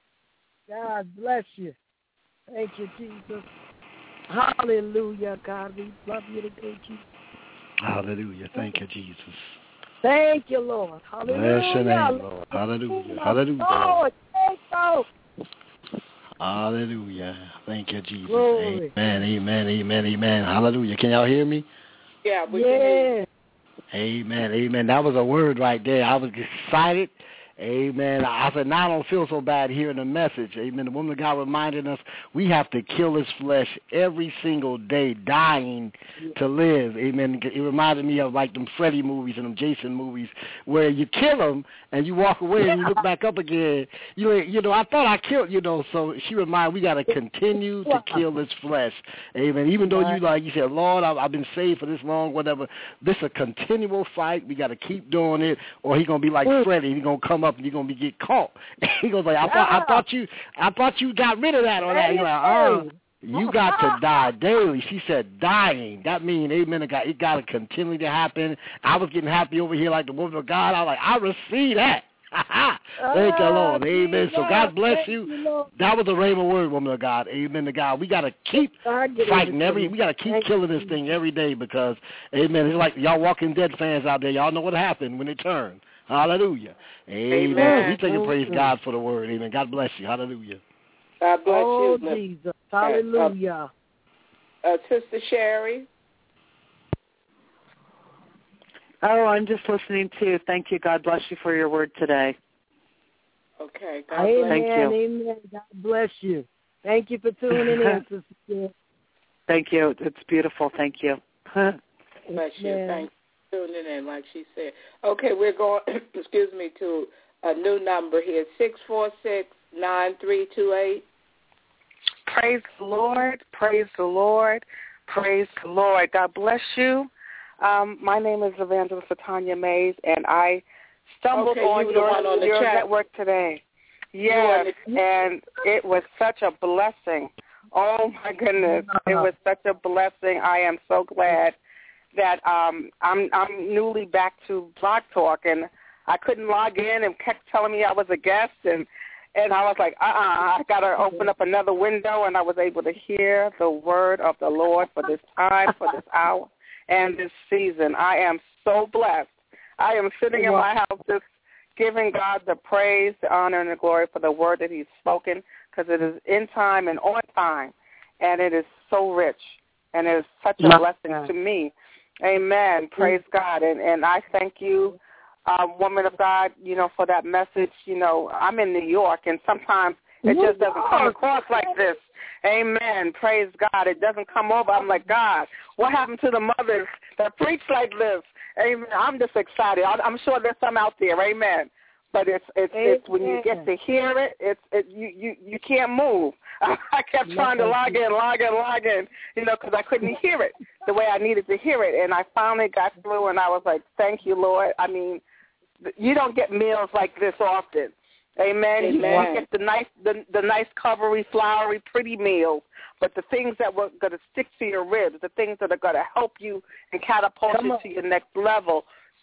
God bless you. Thank you, Jesus. Hallelujah, God. We love you today, Jesus. Hallelujah. Thank you, Jesus. Thank you, Lord. Hallelujah. Bless your name, Lord. Hallelujah. Hallelujah. Lord, thank you. Hallelujah. Thank you, Jesus. Glory. Amen, amen, amen, amen. Hallelujah. Can y'all hear me? Yeah, we can hear you. Amen, amen. That was a word right there. I was excited. Amen. I said, now I don't feel so bad hearing the message. Amen. The woman of God reminded us we have to kill this flesh every single day, dying to live. Amen. It reminded me of like them Freddy movies and them Jason movies where you kill them and you walk away and you look back up again. You you know, I thought I killed, you know, so she reminded we got to continue to kill this flesh. Amen. Even though you, like you said, Lord, I've, I've been saved for this long, whatever, this is a continual fight. We got to keep doing it or he's going to be like Freddy. He's going to come up and you're gonna be get caught. He goes like, I thought, I thought you, I thought you got rid of that or that. He's like, oh, you got to die daily. She said, dying. That means, amen. It got, it got to continue to happen. I was getting happy over here like the woman of God. I was like, I receive that. Thank you, Lord. Amen. So God bless you. That was a rhema word, woman of God. Amen to God. We got to keep fighting every, we got to keep killing this thing every day because, amen, it's like y'all Walking Dead fans out there. Y'all know what happened when it turned. Hallelujah. Amen. Amen. We take and praise God for the word. Amen. God bless you. Hallelujah. God bless oh, you. Jesus. Hallelujah. Uh, uh, Sister Sherry. Oh, I'm just listening to. Thank you. God bless you for your word today. Okay. God amen, bless Thank you. Amen. God bless you. Thank you for tuning in, Sister Sherry. Thank you. It's beautiful. Thank you. Bless you. Thank you. Tuning in, like she said. Okay, we're going, excuse me, to a new number here, six four six, nine three two eight. Praise the Lord. Praise the Lord. Praise the Lord. God bless you. Um, my name is Evangelist Tanya Mays, and I stumbled okay, on you your, on on your chat. network today. Yes, and it was such a blessing. Oh, my goodness. It was such a blessing. I am so glad that um, I'm I'm newly back to Blog Talk, and I couldn't log in and kept telling me I was a guest, and, and I was like, uh-uh, I got to open up another window, and I was able to hear the word of the Lord for this time, for this hour, and this season. I am so blessed. I am sitting in my house just giving God the praise, the honor, and the glory for the word that he's spoken, because it is in time and on time, and it is so rich, and it is such a blessing to me. Amen. Praise God. And and I thank you, uh, woman of God, you know, for that message. You know, I'm in New York, and sometimes it just doesn't come across like this. Amen. Praise God. It doesn't come over. I'm like, God, what happened to the mothers that preach like this? Amen. I'm just excited. I'm sure there's some out there. Amen. But it's it's it's when you get to hear it, it's it, you you you can't move. I kept trying to log in, log in, log in, you know, because I couldn't hear it the way I needed to hear it, and I finally got through, and I was like, "Thank you, Lord." I mean, you don't get meals like this often. Amen. Amen. You don't get the nice, the the nice, covery, flowery, pretty meals, but the things that were going to stick to your ribs, the things that are going to help you and catapult you to your next level.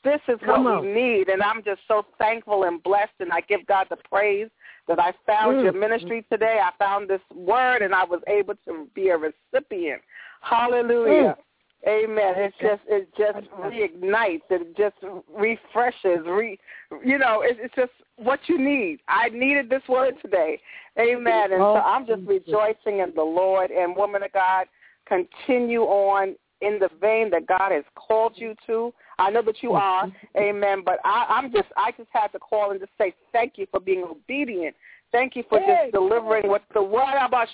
This is Come what on. we need, and I'm just so thankful and blessed, and I give God the praise that I found Mm. your ministry today. I found this word, and I was able to be a recipient. Hallelujah. Mm. Amen. It's just it just reignites. It just refreshes. Re, you know, it, it's just what you need. I needed this word today. Amen. And so I'm just rejoicing in the Lord. And woman of God, continue on in the vein that God has called you to. I know that you are. Amen. But I, I'm just I just had to call and just say thank you for being obedient. Thank you for just delivering what the word about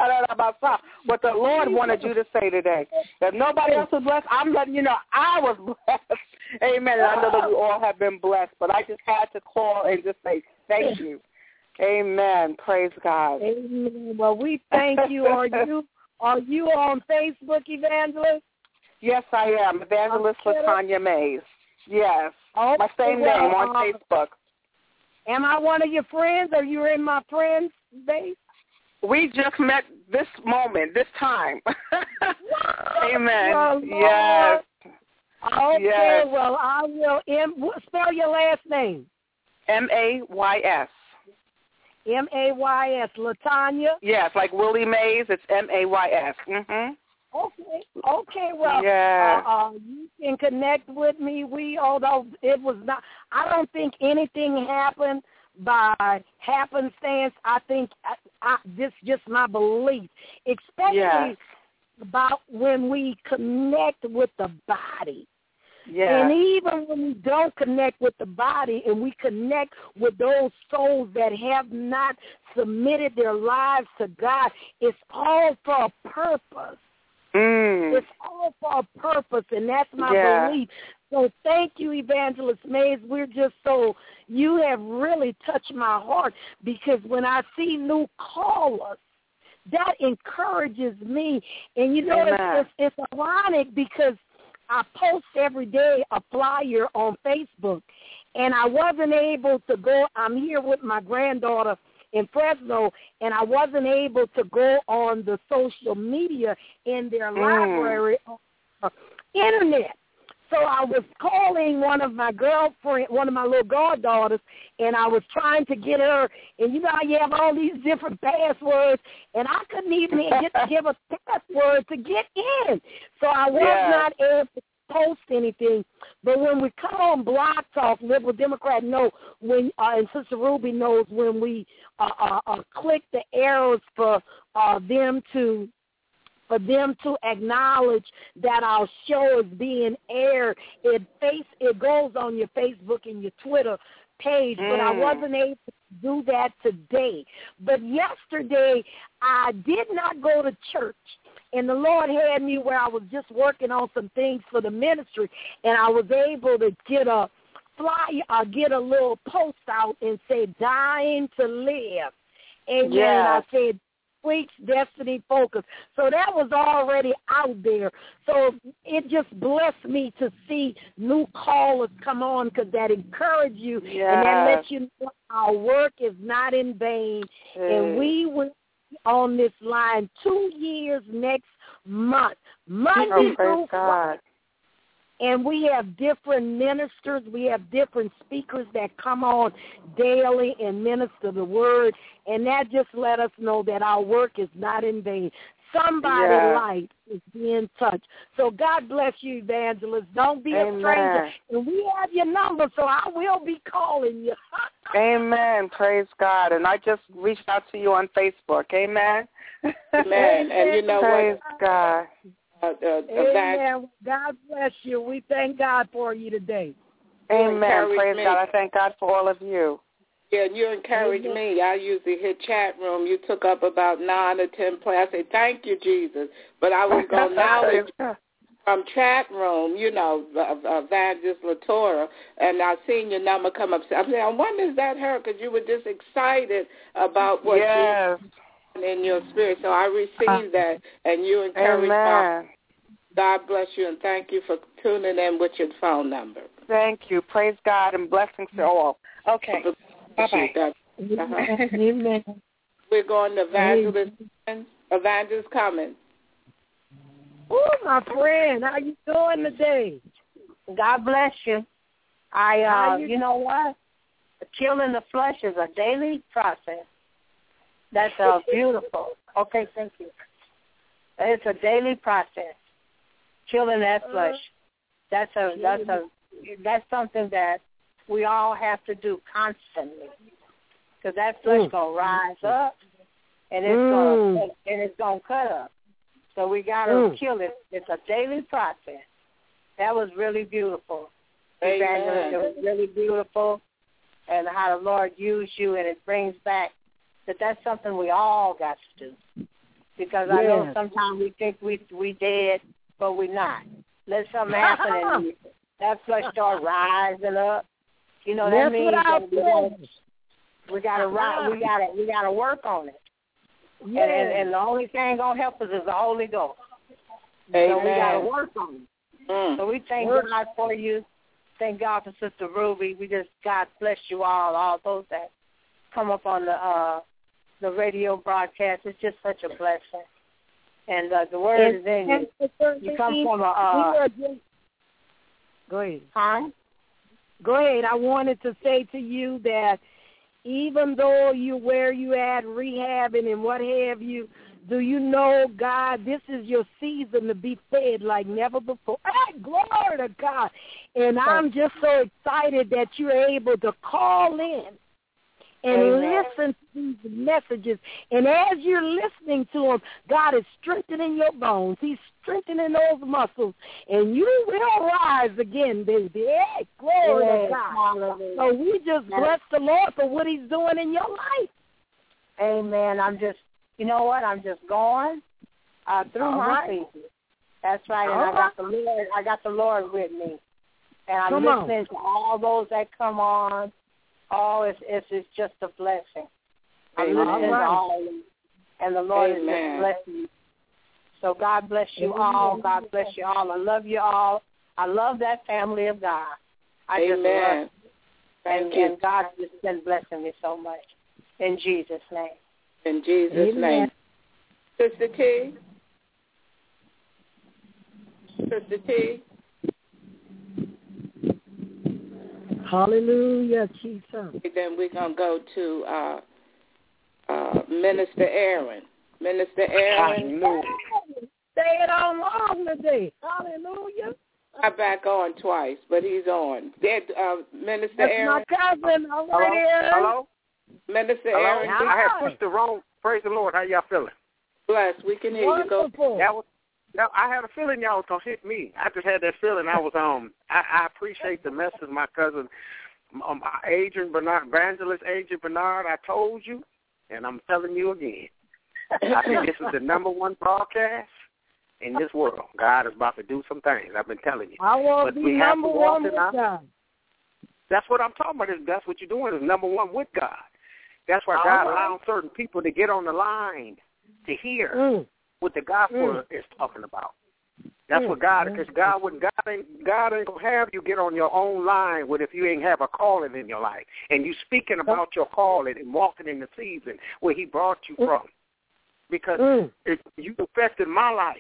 what the Lord wanted you to say today. If nobody else was blessed, I'm letting you know I was blessed. Amen. And I know that we all have been blessed, but I just had to call and just say thank you. Amen. Praise God. Amen. Well, we thank you. Are you are you on Facebook, Evangelist? Yes, I am. Evangelist LaTanya Mays. Yes. Okay, my same well, name on uh, Facebook. Am I one of your friends? Are you in my friends base? We just met this moment, this time. Amen. Well, yes. Okay, yes. well, I will M, spell your last name. M A Y S. M A Y S. LaTanya? Yes, like Willie Mays, it's M A Y S. Mm-hmm. Okay, okay, well, yeah. uh, uh, you can connect with me. We, although it was not, I don't think anything happened by happenstance. I think I, I, this is just my belief, especially yes. about when we connect with the body. Yeah. And even when we don't connect with the body and we connect with those souls that have not submitted their lives to God, it's all for a purpose. Mm. It's all for a purpose, and that's my yeah. belief. So thank you, Evangelist Mays. We're just so, you have really touched my heart, because when I see new callers, that encourages me. And, you know, it's, it's, it's ironic because I post every day a flyer on Facebook, and I wasn't able to go. I'm here with my granddaughter in Fresno, and I wasn't able to go on the social media in their mm. library on the internet. So I was calling one of my girlfriend, one of my little goddaughters, and I was trying to get her, and you know how you have all these different passwords, and I couldn't even get to give a password to get in. So I was yeah. not able to post anything. But when we come on Blog Talk, Liberal Democrat know when, uh, and Sister Ruby knows when we uh, uh, uh, click the arrows for uh, them to for them to acknowledge that our show is being aired. It face it goes on your Facebook and your Twitter page, mm. but I wasn't able to do that today. But yesterday, I did not go to church. And the Lord had me where I was just working on some things for the ministry, and I was able to get a flyer, uh, get a little post out and say, dying to live. Amen. Yes. I said, Weeks Destiny Focus. So that was already out there. So it just blessed me to see new callers come on, because that encourage you yes. and that lets you know our work is not in vain. Hey. And we will be on this line two years next month, Monday oh, through Friday. And we have different ministers. We have different speakers that come on daily and minister the word. And that just let us know that our work is not in vain. Somebody's yeah. life is being touched. So God bless you, Evangelist. Don't be Amen. a stranger. And we have your number, so I will be calling you. Amen. Praise God. And I just reached out to you on Facebook. Amen. Amen. And you know Praise what? God. Uh, uh, Amen. God bless you. We thank God for you today. Amen. Praise me. God. I thank God for all of you. Yeah, and you encourage Amen. me. I usually hit chat room. You took up about nine or ten plays. I say, thank you, Jesus. But I would go now from chat room, you know, uh, Evangelist Latora, and I seen your number come up. I'm saying, I wonder is that her? Because you were just excited about what yes. you in your spirit. So I received that, and you encouraged Amen. my. God bless you, and thank you for tuning in with your phone number. Thank you. Praise God, and blessings to all. Okay. Bye-bye. Uh-huh. Amen. We're going to Evangelist, Evangelist Cummins. Oh, my friend, how you doing today? God bless you. I, uh, you know what? Killing the flesh is a daily process. That's uh, beautiful. Okay, thank you. It's a daily process. Killing that flesh. That's a that's a that's something that we all have to do constantly, because that flesh mm. gonna rise up, and it's mm. gonna and it's gonna cut up. So we gotta mm. kill it. It's a daily process. That was really beautiful. Evangelist, it was really beautiful, and how the Lord used you, and it brings back that that's something we all got to do. Because yes. I know sometimes we think we we dead, but we're not. Let something happen, and that flesh start rising up. You know that that's means that we gotta, we gotta rise, we gotta we gotta work on it. Yes. And, and and the only thing gonna help us is the Holy Ghost. Amen. So we gotta work on it. Mm. So we thank work. God for you. Thank God for Sister Ruby. We just, God bless you all, all those that come up on the uh, the radio broadcast. It's just such a blessing. And uh, the word and, is in you. You come from a... Uh, Go ahead. Huh? Go ahead. I wanted to say to you that even though you where you at rehabbing and what have you, do you know, God, this is your season to be fed like never before. Hey, glory to God. And I'm just so excited that you're able to call in and Amen. Listen to these messages. And as you're listening to them, God is strengthening your bones. He's strengthening those muscles. And you will rise again, baby. Hey, glory yes. to God. Hallelujah. So we just bless the Lord for what he's doing in your life. Amen. I'm just, you know what? I'm just going uh, through All my right. season. That's right. And All I got right. the Lord. I got the Lord with me. And I'm come listening on. to all those that come on. Oh, it's, it's, it's just a blessing. I'm Amen. listening right. to all of them. And the Lord Amen. is just blessing you. So God bless you Amen. all. God bless you all. I love you all. I love that family of God. I Amen. just love you. Thank and, you. and God's just been blessing me so much. In Jesus' name. In Jesus' Amen. name. Sister T. Sister T. Hallelujah, Jesus. Then we're going to go to uh, uh, Minister Aaron. Minister Aaron. Hallelujah. Stay it on long today. Hallelujah. I'm back on twice, but he's on. There, uh, Minister That's Aaron. my cousin. All right, Hello? Aaron. Hello? Minister Hello? Aaron. I had pushed the wrong. Praise the Lord. How y'all feeling? Bless. We can hear Wonderful. you. Go. That was, that, I had a feeling y'all was going to hit me. I just had that feeling. I was um. I, I appreciate the message, my cousin, um, Adrian Bernard, Evangelist Adrian Bernard. I told you, and I'm telling you again. I think this is the number one broadcast in this world. God is about to do some things. I've been telling you. I want to be number one with God. That's what I'm talking about. That's what you're doing is number one with God. That's why God right. allows certain people to get on the line to hear mm. what the gospel mm. is talking about. That's mm. what God, because God wouldn't, God ain't, God ain't gonna have you get on your own line with if you ain't have a calling in your life and you speaking about your calling and walking in the season where He brought you mm. from. Because mm. if you affected my life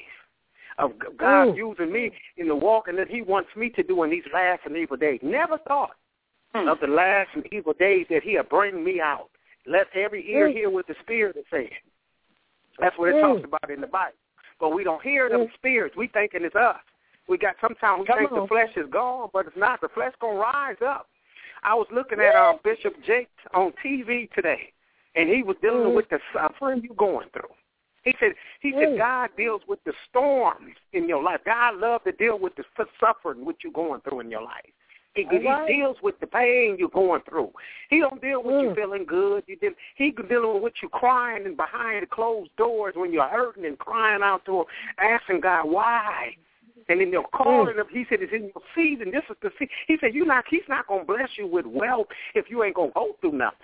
of God mm. using me in the walking that He wants me to do in these last and evil days. Never thought mm. of the last and evil days that He'll bring me out. Let every ear mm. hear what the Spirit is saying. That's what it mm. talks about in the Bible. But we don't hear them mm. spirits. We thinking it's us. We got sometimes we Come think on. the flesh is gone, but it's not. The flesh gonna rise up. I was looking at uh, Bishop Jakes on T V today, and he was dealing mm. with the suffering you going through. He said, he said, mm. God deals with the storms in your life. God loves to deal with the suffering what you're going through in your life. He, he right. deals with the pain you're going through. He don't deal with mm. you feeling good. You did, he dealing with you crying and behind the closed doors when you're hurting and crying out to Him, asking God why. And then you're calling mm. Him. He said, it's in your season. This is the season. He said, you not, He's not going to bless you with wealth if you ain't going to go through nothing.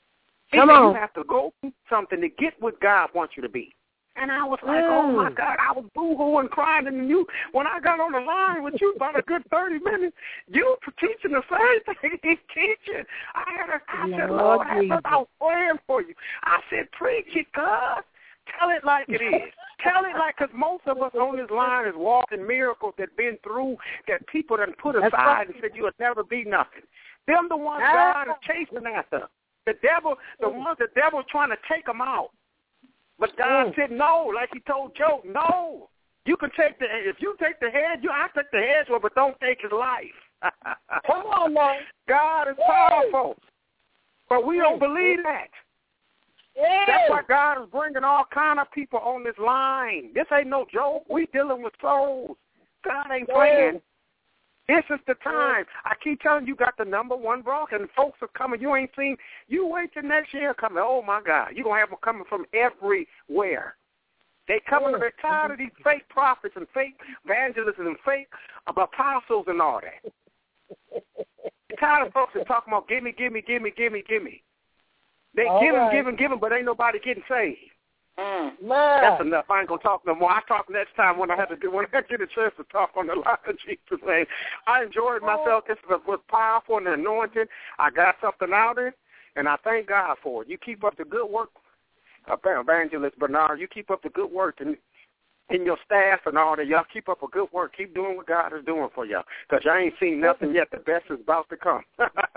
He Come said, on. You have to go through something to get what God wants you to be. And I was like, mm. oh, my God, I was boo-hooing, crying. And you, when I got on the line with you about a good thirty minutes, you were teaching the same thing he's teaching. I had a, I Lord said, Lord, I, I was praying for you. I said, preach it, God. Tell it like it is. Tell it like, because most of us on this line is walking miracles that been through, that people done put aside right. and said you'll never be nothing. Them the ones God is chasing after. The devil, the ones the devil's trying to take them out. But God mm. said no, like he told Job, no. You can take the, if you take the head, you I take the head, but don't take his life. Come on, man. God is powerful. But we don't believe that. Yeah. That's why God is bringing all kind of people on this line. This ain't no joke. We dealing with souls. God ain't playing. This is the time. I keep telling you, you got the number one brock, and folks are coming. You ain't seen. You wait till next year coming. Oh, my God. You're going to have them coming from everywhere. They coming. They're tired of these fake prophets and fake evangelists and fake apostles and all that. They're tired of folks that talking about give me, give me, give me, give me, give me. They all give right. them, give them, give them, but ain't nobody getting saved. Mm. That's enough. I ain't gonna talk no more. I talk next time when I have to do when I get a chance to talk on the line of Jesus' name. I enjoyed myself. This was powerful and anointed. I got something out of it, and I thank God for it. You keep up the good work, Evangelist Bernard. You keep up the good work, and in your staff and all that. Y'all keep up a good work. Keep doing what God is doing for y'all, because y'all ain't seen nothing yet. The best is about to come.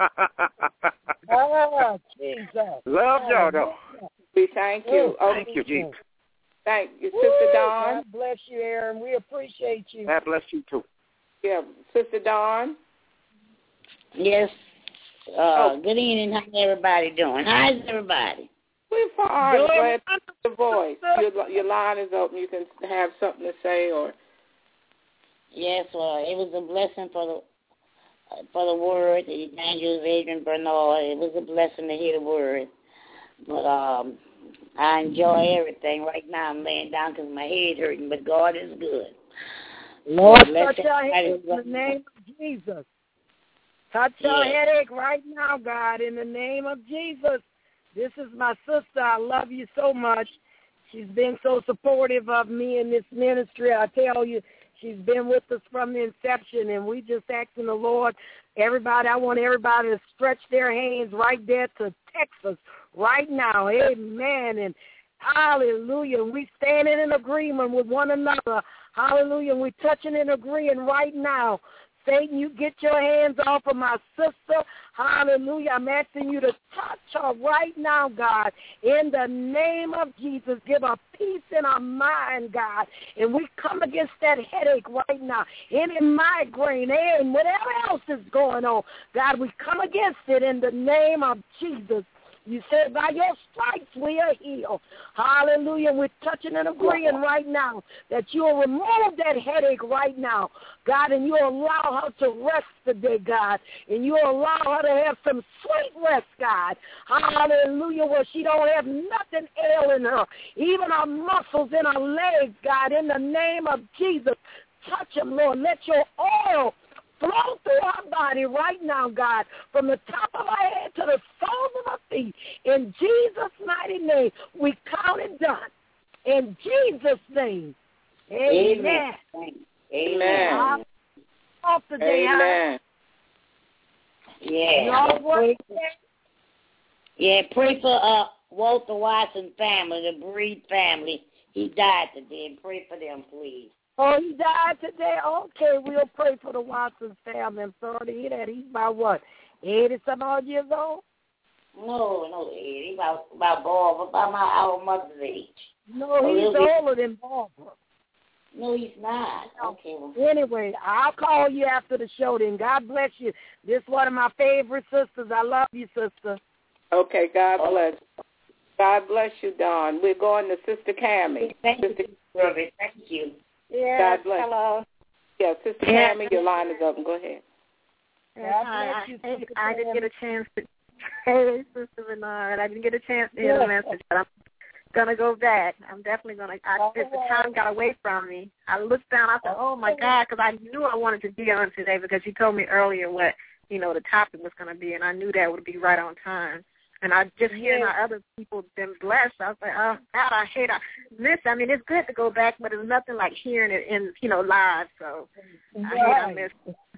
Oh, Jesus. Love y'all, though. We thank you. Oh, thank you, Jesus. Thank you, Woo, Sister Dawn. God bless you, Aaron. We appreciate you. God bless you, too. Yeah, Sister Dawn. Yes. Uh, oh. Good evening. How's everybody doing? How's everybody? We're fine. Glad to hear the voice. Your, your line is open. You can have something to say, or yes. Well, it was a blessing for the uh, for the word. The evangelist Adrian Bernard. It was a blessing to hear the word. But um, I enjoy everything. Right now, I'm laying down because my head hurting. But God is good. Lord, touch your head in the name of Jesus. Touch your yes. headache right now, God, in the name of Jesus. This is my sister. I love you so much. She's been so supportive of me in this ministry. I tell you, she's been with us from the inception, and we just asking the Lord, everybody, I want everybody to stretch their hands right there to Texas right now. Amen. And hallelujah. We standing in agreement with one another. Hallelujah. We're touching and agreeing right now. Satan, you get your hands off of my sister. Hallelujah. I'm asking you to touch her right now, God. In the name of Jesus, give her peace in her mind, God. And we come against that headache right now. Any migraine and whatever else is going on, God, we come against it in the name of Jesus. You said by your stripes we are healed. Hallelujah. We're touching and agreeing right now that you'll remove that headache right now, God, and you'll allow her to rest today, God, and you'll allow her to have some sweet rest, God. Hallelujah, where she don't have nothing ailing her, even her muscles in her legs, God, in the name of Jesus. Touch them, Lord. Let your oil flow through her body right now, God, from the top of her head to the soles of her feet. In Jesus' mighty name, we count it done. In Jesus' name, amen. Amen. Amen. Off the day, amen. Yeah. Pray, yeah, pray for uh, Walter Watson family, the Breed family. He died today. Pray for them, please. Oh, he died today? Okay, we'll pray for the Watson family. I'm sorry to hear that. He's about, what, eighty-some odd years old? No, no, eighty. About, about Barbara, about my our mother's age. No, he's older than Barbara. No, he's not. Okay. Anyway, I'll call you after the show then. God bless you. This is one of my favorite sisters. I love you, sister. Okay, God bless. God bless you, Dawn. We're going to Sister Cammie. Thank Sister you, brother. Thank you. Yes, God bless. hello. Yeah, Sister Yeah. Cammie, your line is open. Go ahead. Yes, hi. I, I didn't get a chance to. Hey, Sister Bernard, I didn't get a chance to hear the message, but I'm gonna go back. I'm definitely gonna. I, if the time got away from me, I looked down. I said, "Oh my God," because I knew I wanted to be on today because you told me earlier what you know the topic was gonna be, and I knew that would be right on time. And I just hearing how other people been blessed, I was like, oh, God, I hate I miss. I mean, it's good to go back, but it's nothing like hearing it in, you know, live. So I hate I miss.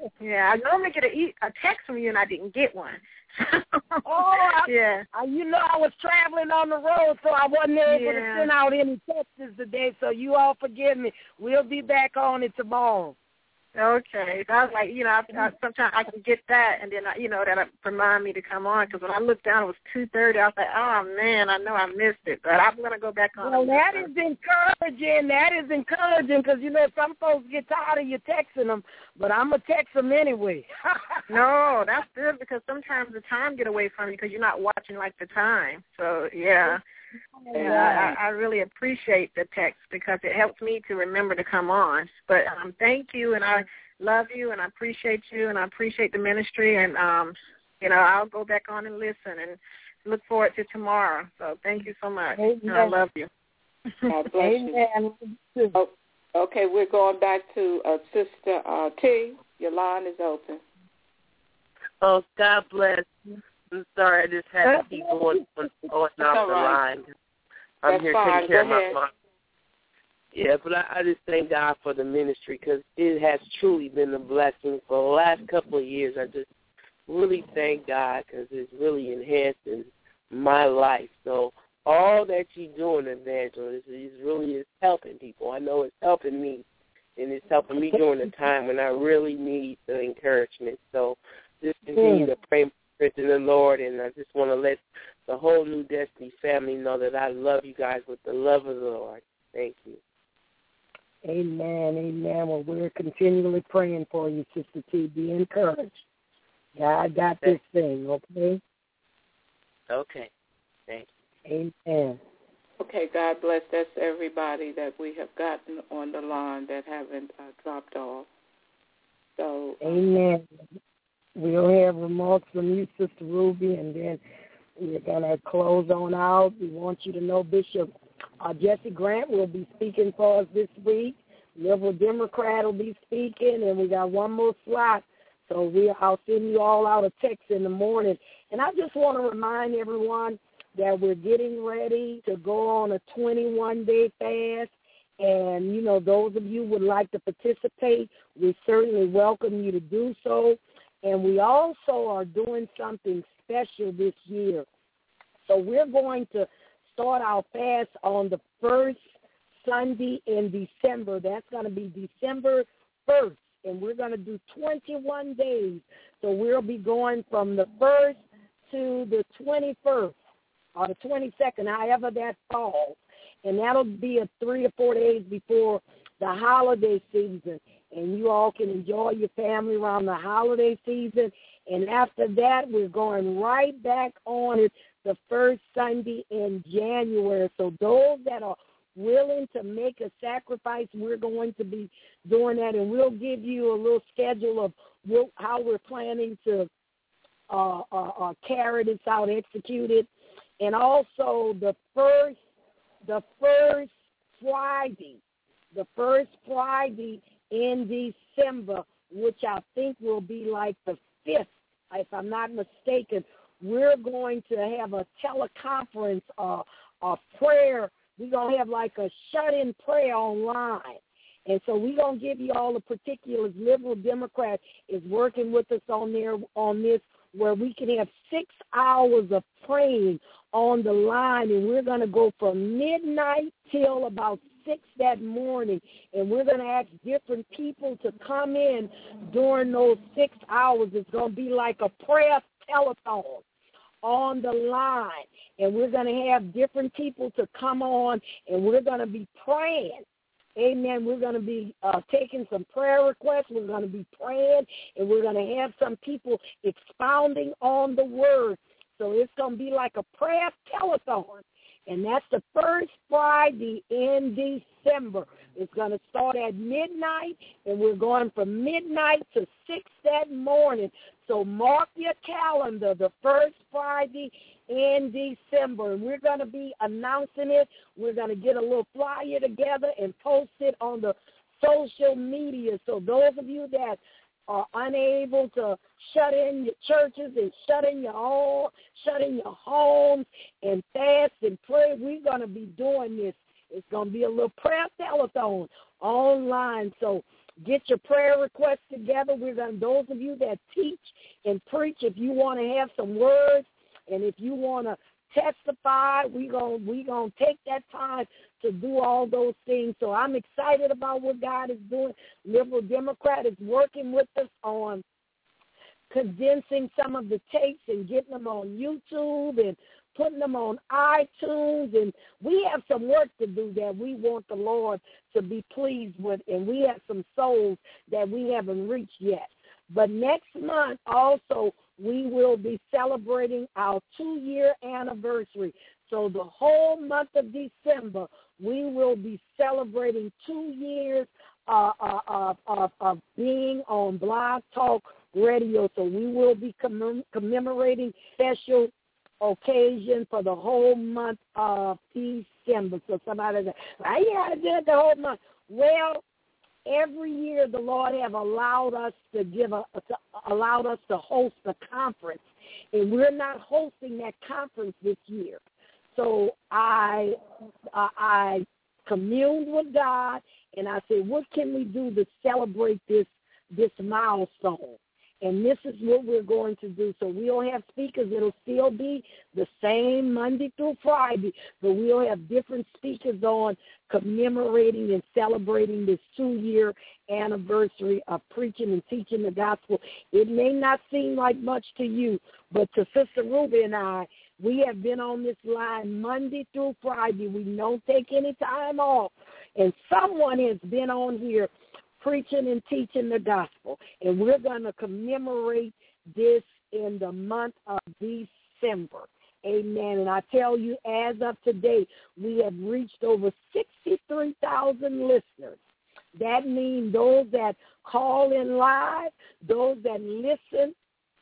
Yeah, I normally get a, e- a text from you, and I didn't get one. oh, I, yeah. I, you know, I was traveling on the road, so I wasn't able yeah. to send out any texts today, so you all forgive me. We'll be back on it tomorrow. Okay. So I was like, you know, I, I, sometimes I can get that, and then, I, you know, that'll remind me to come on, because when I looked down, it was two thirty. I was like, oh, man, I know I missed it, but I'm going to go back on. Well, that is encouraging. That is encouraging, because, you know, some folks get tired of you texting them, but I'm going to text them anyway. No, that's good, because sometimes the time get away from you because you're not watching, like, the time. So, yeah. Yeah, I, I really appreciate the text because it helps me to remember to come on. But um, thank you, and I love you, and I appreciate you, and I appreciate the ministry. And, um, you know, I'll go back on and listen and look forward to tomorrow. So thank you so much. Amen. And I love you. God bless Amen. you. Oh, okay, we're going back to uh, Sister uh, T. Your line is open. Oh, God bless. I'm sorry, I just had to keep going, going off the right. line. I'm That's here fine. taking care Go of ahead. my mom. Yeah, but I, I just thank God for the ministry because it has truly been a blessing for the last couple of years. I just really thank God because it's really enhancing my life. So all that you're doing, Evangelist, is really is helping people. I know it's helping me, and it's helping me during a time when I really need the encouragement. So just continue to pray in the Lord, and I just want to let the whole New Destiny family know that I love you guys with the love of the Lord. Thank you. Amen, amen. Well, we're continually praying for you, Sister T. Be encouraged. God got this thing, okay? Okay. Thank you. Amen. Okay, God bless. That's everybody that we have gotten on the line that haven't uh, dropped off. So, uh, amen. We'll have remarks from you, Sister Ruby, and then we're going to close on out. We want you to know Bishop uh, Jesse Grant will be speaking for us this week. Liberal Democrat will be speaking, and we got one more slot. So we, I'll send you all out a text in the morning. And I just want to remind everyone that we're getting ready to go on a twenty-one day fast. And, you know, those of you who would like to participate, we certainly welcome you to do so. And we also are doing something special this year. So we're going to start our fast on the first Sunday in December. That's going to be December first. And we're going to do twenty-one days. So we'll be going from the first to the twenty-first or the twenty-second, however that falls. And that'll be a three or four days before the holiday season. And you all can enjoy your family around the holiday season. And after that, we're going right back on it the first Sunday in January. So those that are willing to make a sacrifice, we're going to be doing that. And we'll give you a little schedule of what, how we're planning to uh, uh, uh, carry this out, execute it. And also the first, the first Friday, the first Friday in December, which I think will be like the fifth, if I'm not mistaken, we're going to have a teleconference, uh, a prayer. We're going to have like a shut-in prayer online. And so we're going to give you all the particulars. Liberal Democrat is working with us on there on this, where we can have six hours of praying on the line, and we're going to go from midnight till about six that morning, and we're going to ask different people to come in during those six hours. It's going to be like a prayer telethon on the line, and we're going to have different people to come on, and we're going to be praying. Amen. We're going to be uh, taking some prayer requests. We're going to be praying, and we're going to have some people expounding on the word. So it's going to be like a prayer telethon. And that's the first Friday in December. It's going to start at midnight, and we're going from midnight to six that morning. So mark your calendar, the first Friday in December. And we're going to be announcing it. We're going to get a little flyer together and post it on the social media. So those of you that are unable to shut in your churches and shut in your home, shut in your homes and fast and pray, we're going to be doing this. It's going to be a little prayer telethon online. So Get your prayer requests together. We're going to, those of you that teach and preach, if you want to have some words and if you want to testify, we're going we gonna take that time to do all those things. So I'm excited about what God is doing. Liberal Democrat is working with us on condensing some of the tapes and getting them on YouTube and putting them on iTunes, and we have some work to do that we want the Lord to be pleased with, and we have some souls that we haven't reached yet. But next month also we will be celebrating our two-year anniversary. So the whole month of December we will be celebrating two years uh, uh, of, of, of being on Blog Talk Radio. So we will be commem- commemorating special occasion for the whole month of December. So somebody said, I gotta do it the whole month. Well, every year the Lord have allowed us to give a to, allowed us to host a conference, and we're not hosting that conference this year. So I uh, I communed with God, and I said, what can we do to celebrate this this milestone? And this is what we're going to do. So we'll have speakers. It'll still be the same Monday through Friday, but we'll have different speakers on commemorating and celebrating this two-year anniversary of preaching and teaching the gospel. It may not seem like much to you, but to Sister Ruby and I, we have been on this line Monday through Friday. We don't take any time off. And someone has been on here preaching and teaching the gospel. And we're going to commemorate this in the month of December. Amen. And I tell you, as of today, we have reached over sixty-three thousand listeners. That means those that call in live, those that listen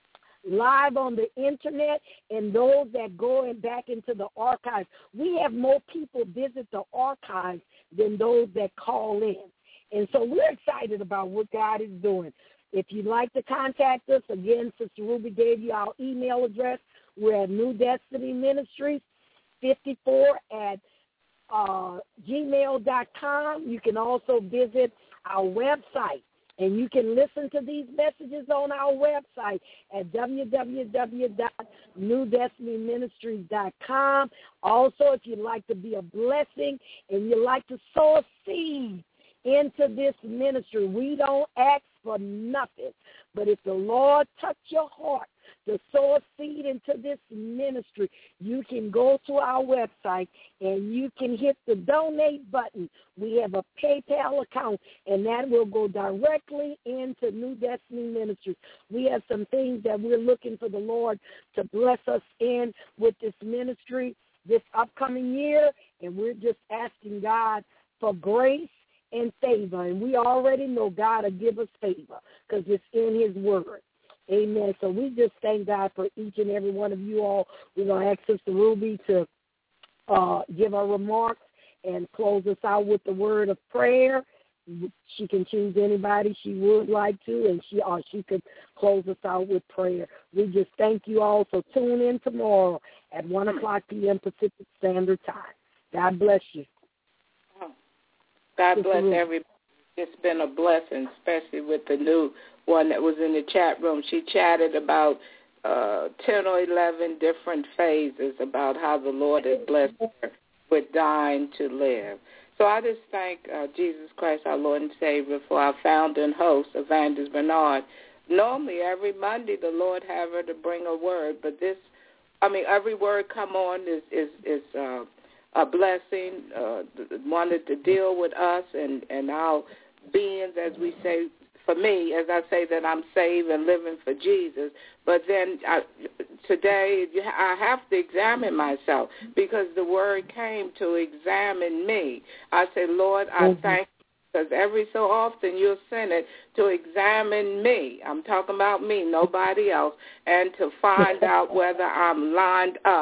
live on the internet, and those that go in back into the archives. We have more people visit the archives than those that call in. And so we're excited about what God is doing. If you'd like to contact us, again, Sister Ruby gave you our email address. We're at New Destiny Ministries, fifty-four at uh, gmail dot com. You can also visit our website, and you can listen to these messages on our website at w w w dot new destiny ministries dot com. Also, if you'd like to be a blessing and you'd like to sow a seed into this ministry, we don't ask for nothing. But if the Lord touch your heart to sow a seed into this ministry, you can go to our website and you can hit the donate button. We have a PayPal account, and that will go directly into New Destiny Ministries. We have some things that we're looking for the Lord to bless us in with this ministry this upcoming year, and we're just asking God for grace and favor, and we already know God will give us favor because it's in his word. Amen. So we just thank God for each and every one of you all. We're going to ask Sister Ruby to uh, give her remarks and close us out with the word of prayer. She can choose anybody she would like to, and she or she could close us out with prayer. We just thank you all. So tune in tomorrow at one o'clock p.m. Pacific Standard Time. God bless you. God bless everybody. It's been a blessing, especially with the new one that was in the chat room. She chatted about uh, ten or eleven different phases about how the Lord has blessed her with dying to live. So I just thank uh, Jesus Christ, our Lord and Savior, for our founder and host, Evangelist Bernard. Normally, every Monday, the Lord have her to bring a word, but this, I mean, every word come on is, is, is uh, a blessing, uh, wanted to deal with us and, and our beings, as we say, for me, as I say that I'm saved and living for Jesus. But then I, today I have to examine myself because the word came to examine me. I say, Lord, I mm-hmm. thank you because every so often you'll send it to examine me. I'm talking about me, nobody else, and to find out whether I'm lined up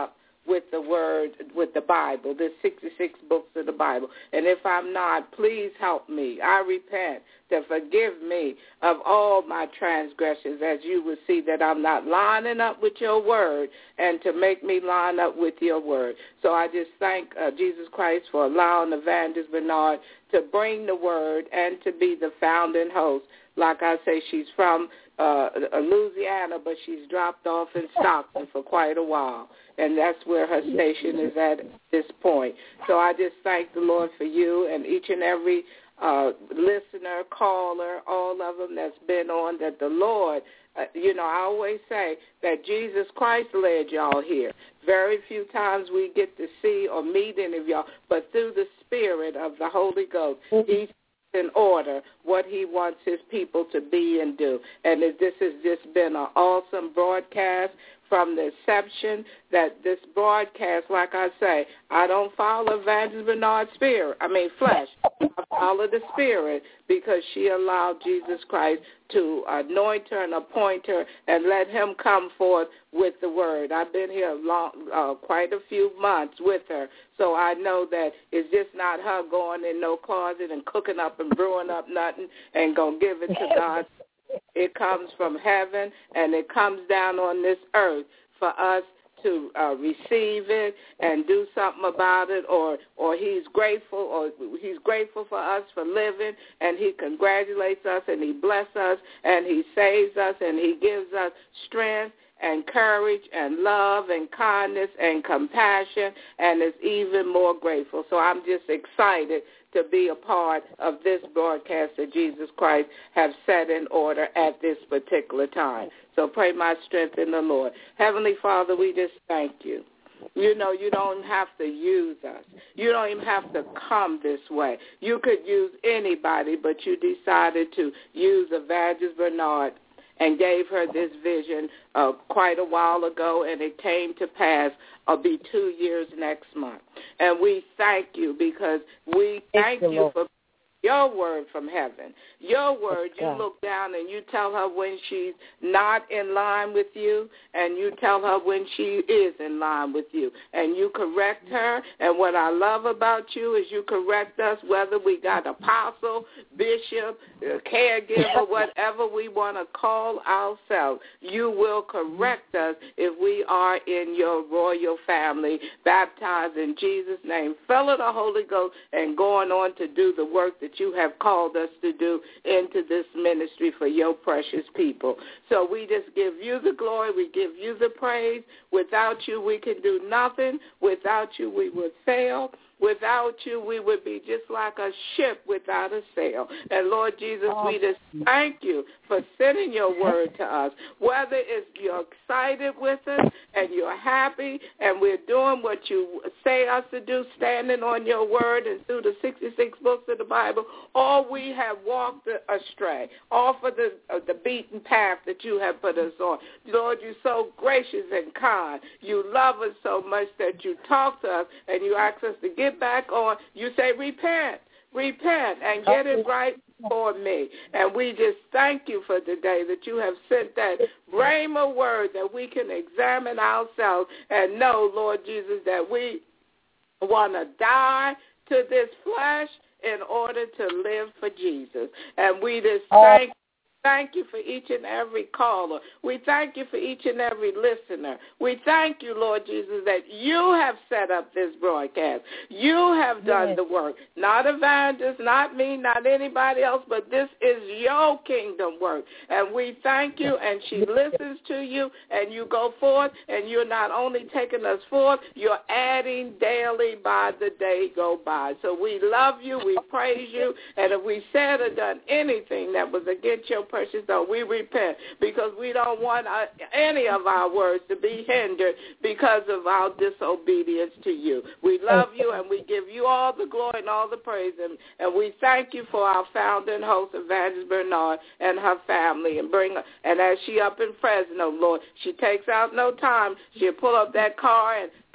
with the word, with the Bible, the sixty-six books of the Bible. And if I'm not, please help me. I repent to forgive me of all my transgressions, as you will see that I'm not lining up with your word, and to make me line up with your word. So I just thank uh, Jesus Christ for allowing Evangelist Bernard to bring the word and to be the founding host. Like I say, she's from uh, Louisiana, but she's dropped off in Stockton for quite a while, and that's where her station is at this point. So I just thank the Lord for you and each and every uh, listener, caller, all of them that's been on, that the Lord, uh, you know, I always say that Jesus Christ led y'all here. Very few times we get to see or meet any of y'all, but through the Spirit of the Holy Ghost, He in order what he wants his people to be and do. And this has just been an awesome broadcast from the inception, that this broadcast, like I say, I don't follow Evangelist Bernard's spirit, I mean flesh. I follow the Spirit, because she allowed Jesus Christ to anoint her and appoint her and let him come forth with the word. I've been here long, uh, quite a few months with her, so I know that it's just not her going in no closet and cooking up and brewing up nothing and going to give it to God. It comes from heaven, and it comes down on this earth for us to uh, receive it and do something about it, or or he's grateful, or he's grateful for us for living, and he congratulates us, and he blesses us, and he saves us, and he gives us strength and courage and love and kindness and compassion, and is even more grateful. So I'm just excited to be a part of this broadcast that Jesus Christ have set in order at this particular time. So pray my strength in the Lord. Heavenly Father, we just thank you. You know, you don't have to use us. You don't even have to come this way. You could use anybody, but you decided to use Evangelist Bernard and gave her this vision uh, quite a while ago, and it came to pass. It'll be two years next month. And we thank you, because we thank you for your word from heaven. Your word, you look down and you tell her when she's not in line with you, and you tell her when she is in line with you. And you correct her. And what I love about you is you correct us, whether we got apostle, bishop, caregiver, whatever we want to call ourselves. You will correct us if we are in your royal family, baptized in Jesus' name, full of the Holy Ghost, and going on to do the work that you have called us to do into this ministry for your precious people. So we just give you the glory. We give you the praise. Without you, we can do nothing. Without you, we would fail. Without you, we would be just like a ship without a sail. And, Lord Jesus, we just thank you for sending your word to us. Whether it's you're excited with us and you're happy and we're doing what you say us to do, standing on your word and through the sixty-six books of the Bible, or we have walked astray, off of the, uh, the beaten path that you have put us on. Lord, you're so gracious and kind. You love us so much that you talk to us and you ask us to get back on. You say, repent, repent, and get it right for me. And we just thank you for the day that you have sent that rhema word that we can examine ourselves and know, Lord Jesus, that we want to die to this flesh in order to live for Jesus. And we just thank Thank you for each and every caller. We thank you for each and every listener. We thank you, Lord Jesus, that you have set up this broadcast. You have done yes. the work. Not Evangelist, not me, not anybody else, but this is your kingdom work. And we thank you, and she listens to you, and you go forth, and you're not only taking us forth, you're adding daily by the day go by. So we love you, we praise you, and if we said or done anything that was against your precious though, we repent, because we don't want uh, any of our words to be hindered because of our disobedience to you. We love you, and we give you all the glory and all the praise, and, and we thank you for our founder and host, Evangelist Bernard, and her family, and bring her, and as she up in Fresno, Lord, she takes out no time. She'll pull up that car and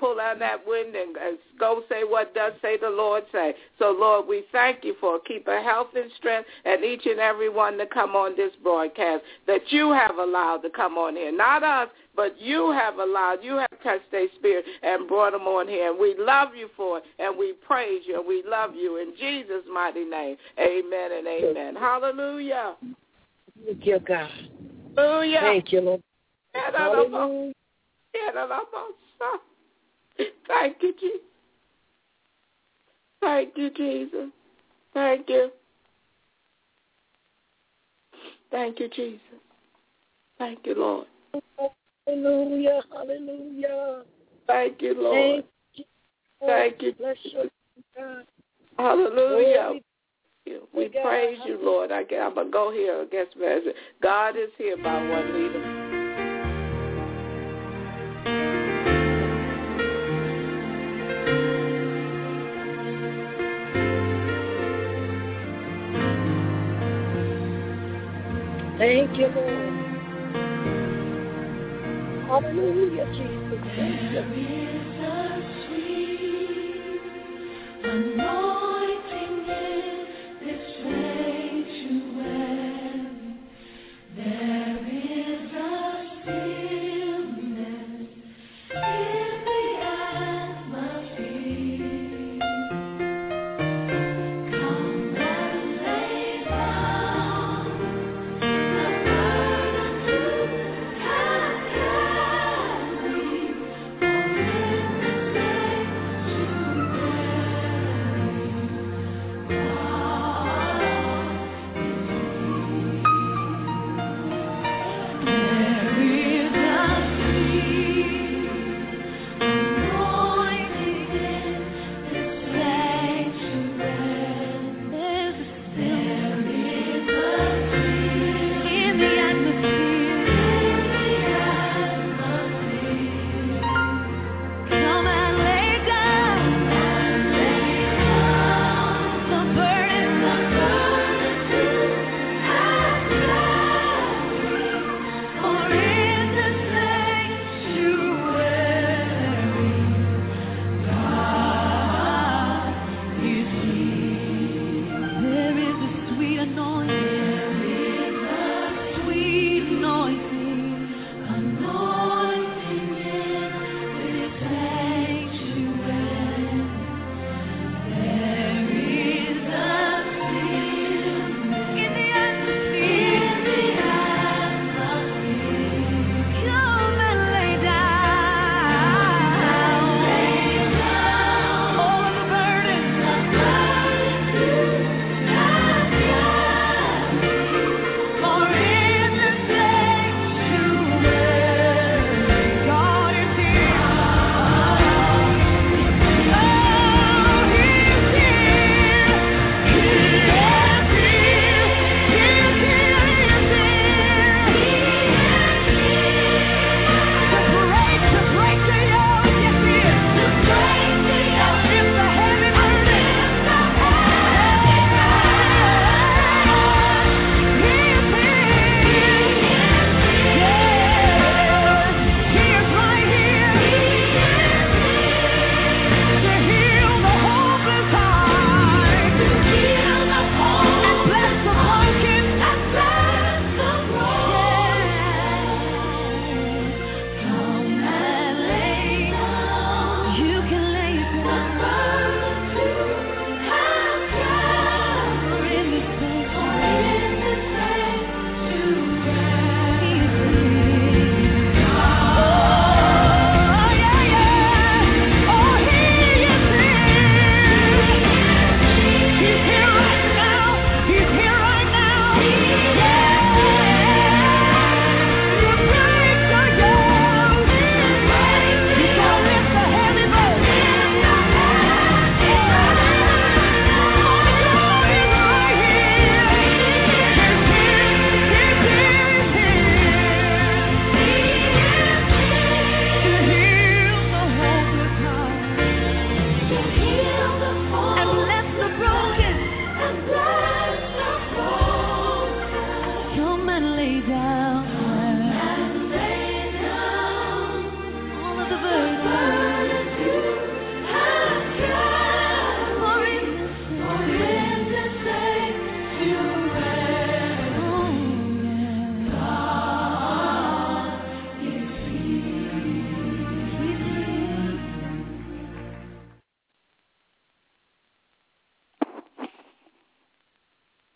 pull out that wind and uh, go say what does say the Lord say. So, Lord, we thank you for keeping health and strength and each and every one to come on this broadcast that you have allowed to come on here. Not us, but you have allowed, you have touched their spirit and brought them on here. And we love you for it, and we praise you, and we love you. In Jesus' mighty name, amen and amen. Hallelujah. Thank you, God. Hallelujah. Thank you, Lord. Hallelujah. Thank you, Jesus. Thank you, Jesus. Thank you. Thank you, Jesus. Thank you, Lord. Hallelujah. Hallelujah. Thank you, Lord. Thank you. Thank you. Bless you, God. Hallelujah. Glory. We praise you, Lord. I, I'm going to go here against measure. God is here by one leader. Thank you, Lord. Hallelujah, Jesus. Thank you. There is a sweet anointing in this sanctuary. There is a stillness in the atmosphere. Come and lay down the burden you have carried, for in the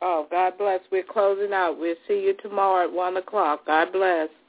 Oh, God bless. We're closing out. We'll see you tomorrow at one o'clock. God bless.